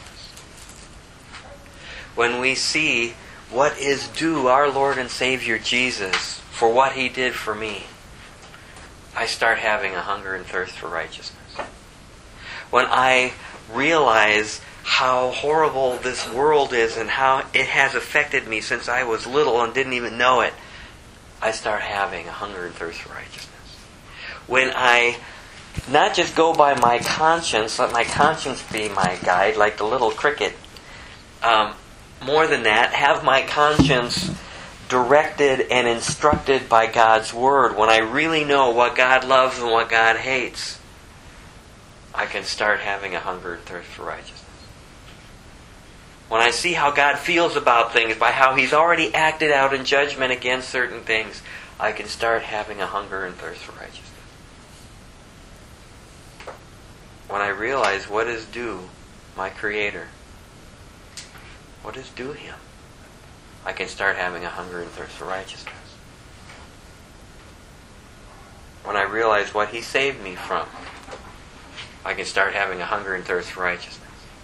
When we see what is due our Lord and Savior Jesus for what He did for me, I start having a hunger and thirst for righteousness. When I realize how horrible this world is and how it has affected me since I was little and didn't even know it, I start having a hunger and thirst for righteousness. When I not just go by my conscience, let my conscience be my guide, like the little cricket. More than that, have my conscience directed and instructed by God's Word. When I really know what God loves and what God hates, I can start having a hunger and thirst for righteousness. When I see how God feels about things by how He's already acted out in judgment against certain things, I can start having a hunger and thirst for righteousness. When I realize what is due my Creator, what is due Him, I can start having a hunger and thirst for righteousness. When I realize what He saved me from, I can start having a hunger and thirst for righteousness.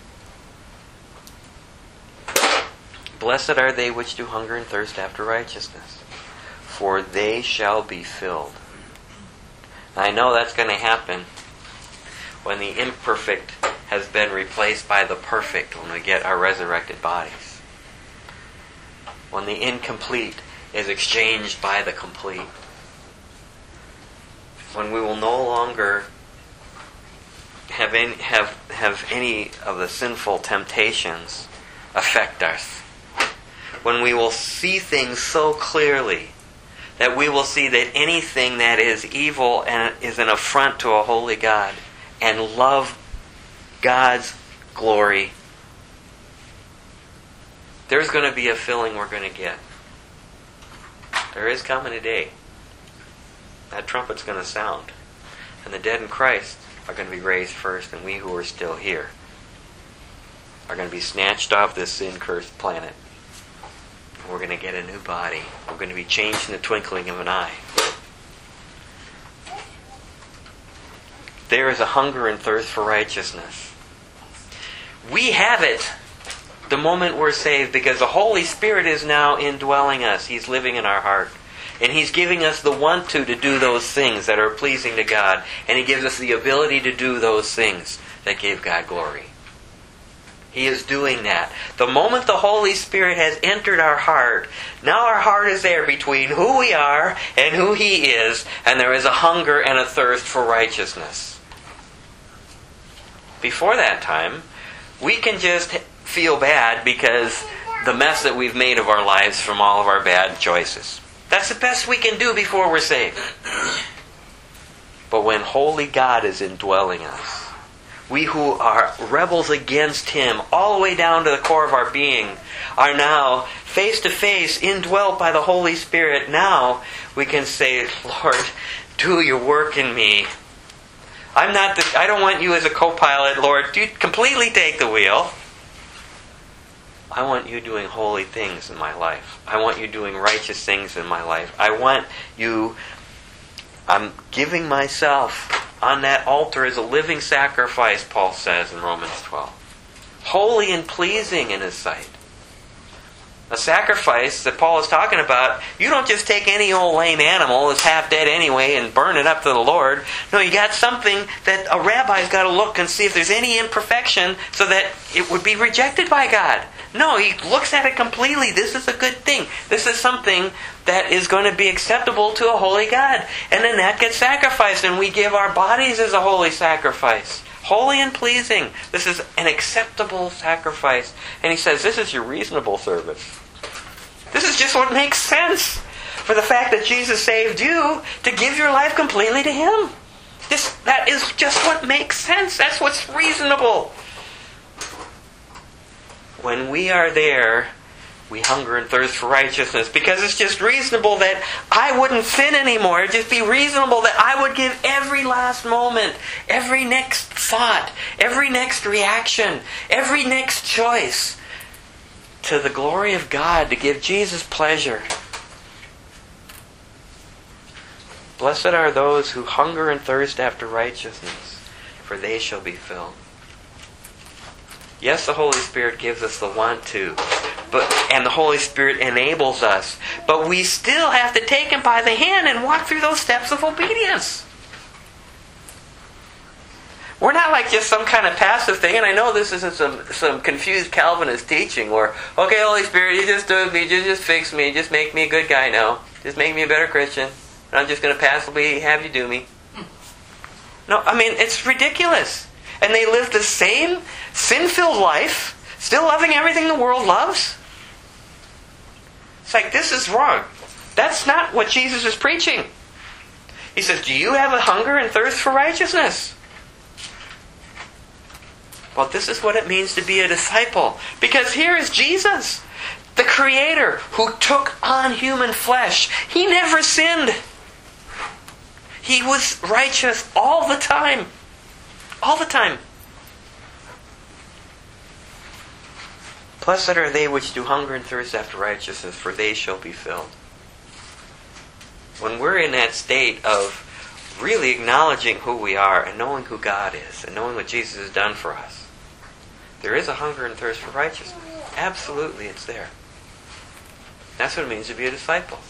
Blessed are they which do hunger and thirst after righteousness, for they shall be filled. And I know that's going to happen when the imperfect has been replaced by the perfect, when we get our resurrected bodies. When the incomplete is exchanged by the complete. When we will no longer have any of the sinful temptations affect us. When we will see things so clearly that we will see that anything that is evil and is an affront to a holy God and love God's glory, there's going to be a filling we're going to get. There is coming a day. That trumpet's going to sound. And the dead in Christ are going to be raised first, and we who are still here are going to be snatched off this sin-cursed planet. And we're going to get a new body. We're going to be changed in the twinkling of an eye. There is a hunger and thirst for righteousness. We have it the moment we're saved because the Holy Spirit is now indwelling us. He's living in our heart. And He's giving us the want to do those things that are pleasing to God. And He gives us the ability to do those things that give God glory. He is doing that. The moment the Holy Spirit has entered our heart, now our heart is there between who we are and who He is, and there is a hunger and a thirst for righteousness. Before that time, we can just feel bad because the mess that we've made of our lives from all of our bad choices. That's the best we can do before we're saved. But when holy God is indwelling us, We who are rebels against Him, all the way down to the core of our being, are now face to face, indwelt by the Holy Spirit. Now we can say, Lord, do your work in me. I don't want you as a co-pilot, Lord. Do completely take the wheel. I want you doing holy things in my life. I want you doing righteous things in my life. I'm giving myself on that altar as a living sacrifice, Paul says in Romans 12. Holy and pleasing in His sight. A sacrifice that Paul is talking about, you don't just take any old lame animal that's half dead anyway and burn it up to the Lord. No, you got something that a rabbi's got to look and see if there's any imperfection so that it would be rejected by God. No, He looks at it completely. This is a good thing. This is something that is going to be acceptable to a holy God. And then that gets sacrificed, and we give our bodies as a holy sacrifice. Holy and pleasing. This is an acceptable sacrifice. And He says, this is your reasonable service. This is just what makes sense for the fact that Jesus saved you to give your life completely to Him. That is just what makes sense. That's what's reasonable. When we are there, we hunger and thirst for righteousness because it's just reasonable that I wouldn't sin anymore. It'd just be reasonable that I would give every last moment, every next thought, every next reaction, every next choice to the glory of God, to give Jesus pleasure. Blessed are those who hunger and thirst after righteousness, for they shall be filled. Yes, the Holy Spirit gives us the want to, and the Holy Spirit enables us, but we still have to take Him by the hand and walk through those steps of obedience. We're not like just some kind of passive thing, and I know this isn't some confused Calvinist teaching where, okay, Holy Spirit, you just do me, you just fix me, just make me a good guy now, just make me a better Christian, and I'm just going to passively have you do me. No, I mean, it's ridiculous. And they live the same sin-filled life, still loving everything the world loves. It's like, this is wrong. That's not what Jesus is preaching. He says, do you have a hunger and thirst for righteousness? Well, this is what it means to be a disciple. Because here is Jesus, the Creator, who took on human flesh. He never sinned. He was righteous all the time. All the time. Blessed are they which do hunger and thirst after righteousness, for they shall be filled. When we're in that state of really acknowledging who we are and knowing who God is and knowing what Jesus has done for us, there is a hunger and thirst for righteousness. Absolutely, it's there. That's what it means to be a disciple.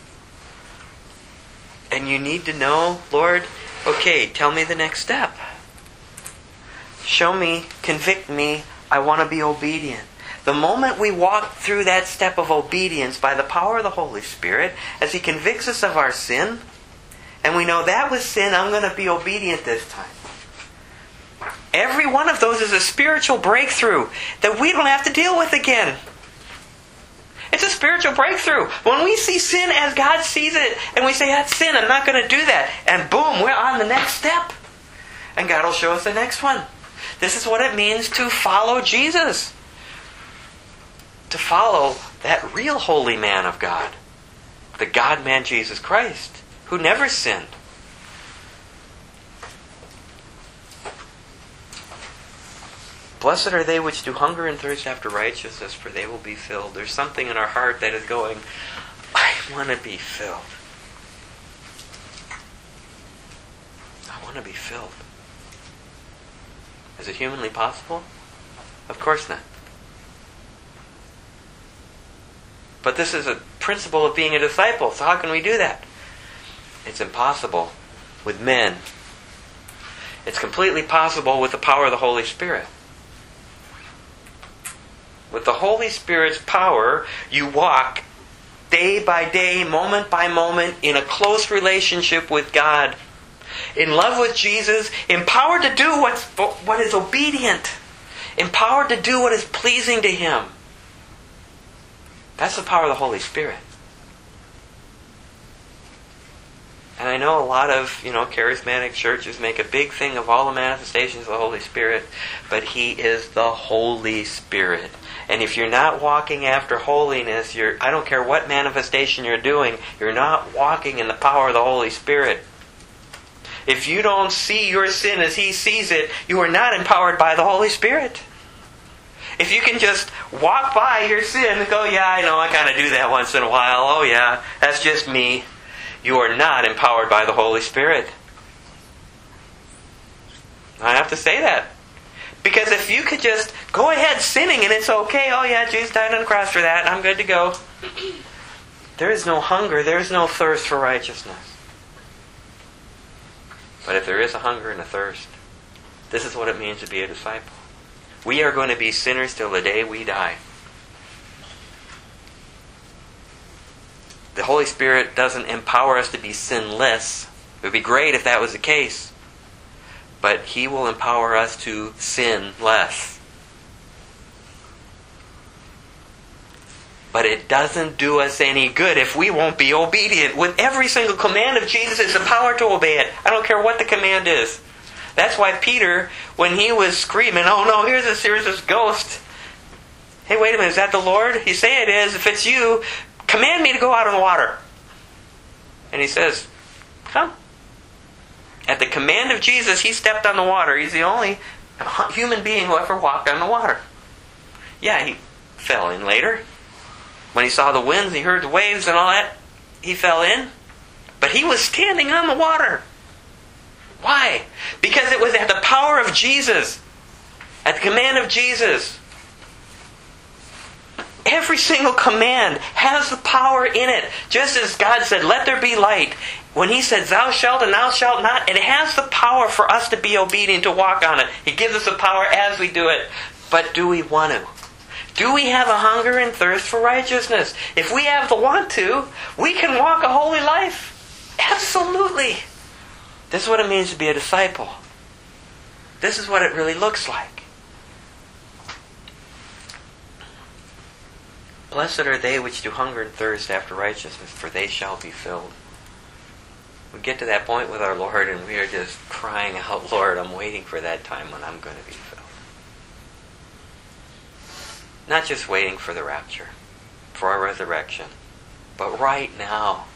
And you need to know, Lord, okay, tell me the next step. Show me, convict me, I want to be obedient. The moment we walk through that step of obedience by the power of the Holy Spirit, as He convicts us of our sin, and we know that was sin, I'm going to be obedient this time. Every one of those is a spiritual breakthrough that we don't have to deal with again. It's a spiritual breakthrough. When we see sin as God sees it, and we say, that's sin, I'm not going to do that, and boom, we're on the next step. And God will show us the next one. This is what it means to follow Jesus. To follow that real holy man of God. The God-man Jesus Christ, who never sinned. Blessed are they which do hunger and thirst after righteousness, for they will be filled. There's something in our heart that is going, I want to be filled. I want to be filled. Is it humanly possible? Of course not. But this is a principle of being a disciple. So how can we do that? It's impossible with men. It's completely possible with the power of the Holy Spirit. With the Holy Spirit's power, you walk day by day, moment by moment, in a close relationship with God. In love with Jesus, empowered to do what is obedient. Empowered to do what is pleasing to Him. That's the power of the Holy Spirit. And I know a lot of, charismatic churches make a big thing of all the manifestations of the Holy Spirit, but He is the Holy Spirit. And if you're not walking after holiness, I don't care what manifestation you're doing, you're not walking in the power of the Holy Spirit. If you don't see your sin as He sees it, you are not empowered by the Holy Spirit. If you can just walk by your sin and go, yeah, I know, I kind of do that once in a while. Oh yeah, that's just me. You are not empowered by the Holy Spirit. I have to say that. Because if you could just go ahead sinning and it's okay, oh yeah, Jesus died on the cross for that, I'm good to go. There is no hunger, there is no thirst for righteousness. But if there is a hunger and a thirst, this is what it means to be a disciple. We are going to be sinners till the day we die. The Holy Spirit doesn't empower us to be sinless. It would be great if that was the case. But He will empower us to sin less. But it doesn't do us any good if we won't be obedient. With every single command of Jesus is the power to obey it. I don't care what the command is. That's why Peter, when he was screaming, oh no, here's this ghost. Hey, wait a minute, is that the Lord? You say it is. If it's you, command me to go out on the water. And he says, come. At the command of Jesus, he stepped on the water. He's the only human being who ever walked on the water. Yeah, he fell in later. When he saw the winds, he heard the waves and all that, he fell in. But he was standing on the water. Why? Because it was at the power of Jesus. At the command of Jesus. Every single command has the power in it. Just as God said, let there be light. When He said, thou shalt and thou shalt not, it has the power for us to be obedient, to walk on it. He gives us the power as we do it. But do we want to? Do we have a hunger and thirst for righteousness? If we have the want to, we can walk a holy life. Absolutely. This is what it means to be a disciple. This is what it really looks like. Blessed are they which do hunger and thirst after righteousness, for they shall be filled. We get to that point with our Lord and we are just crying out, Lord, I'm waiting for that time when I'm going to be filled. Not just waiting for the rapture, for our resurrection, but right now.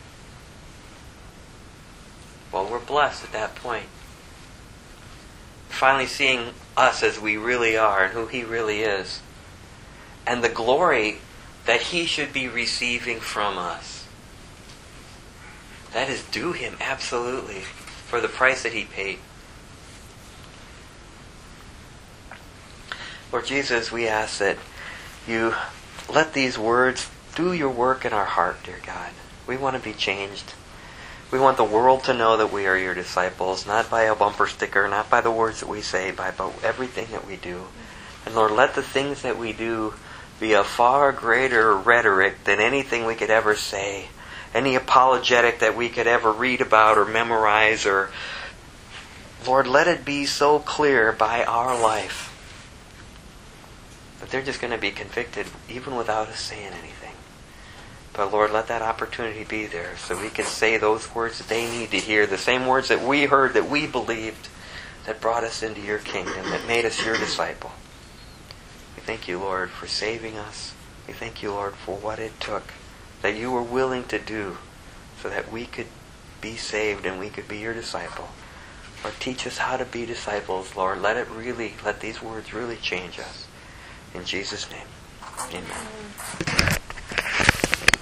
Well, we're blessed at that point. Finally seeing us as we really are and who He really is. And the glory that He should be receiving from us. That is due Him, absolutely, for the price that He paid. Lord Jesus, we ask that You let these words do Your work in our heart, dear God. We want to be changed. We want the world to know that we are Your disciples, not by a bumper sticker, not by the words that we say, but by everything that we do. And Lord, let the things that we do be a far greater rhetoric than anything we could ever say, any apologetic that we could ever read about or memorize, or Lord, let it be so clear by our life that they're just going to be convicted even without us saying anything. But Lord, let that opportunity be there so we can say those words that they need to hear, the same words that we heard, that we believed, that brought us into Your kingdom, that made us Your disciple. We thank You, Lord, for saving us. We thank You, Lord, for what it took, that You were willing to do so that we could be saved and we could be Your disciple. Lord, teach us how to be disciples, Lord. Let these words really change us. In Jesus' name, amen.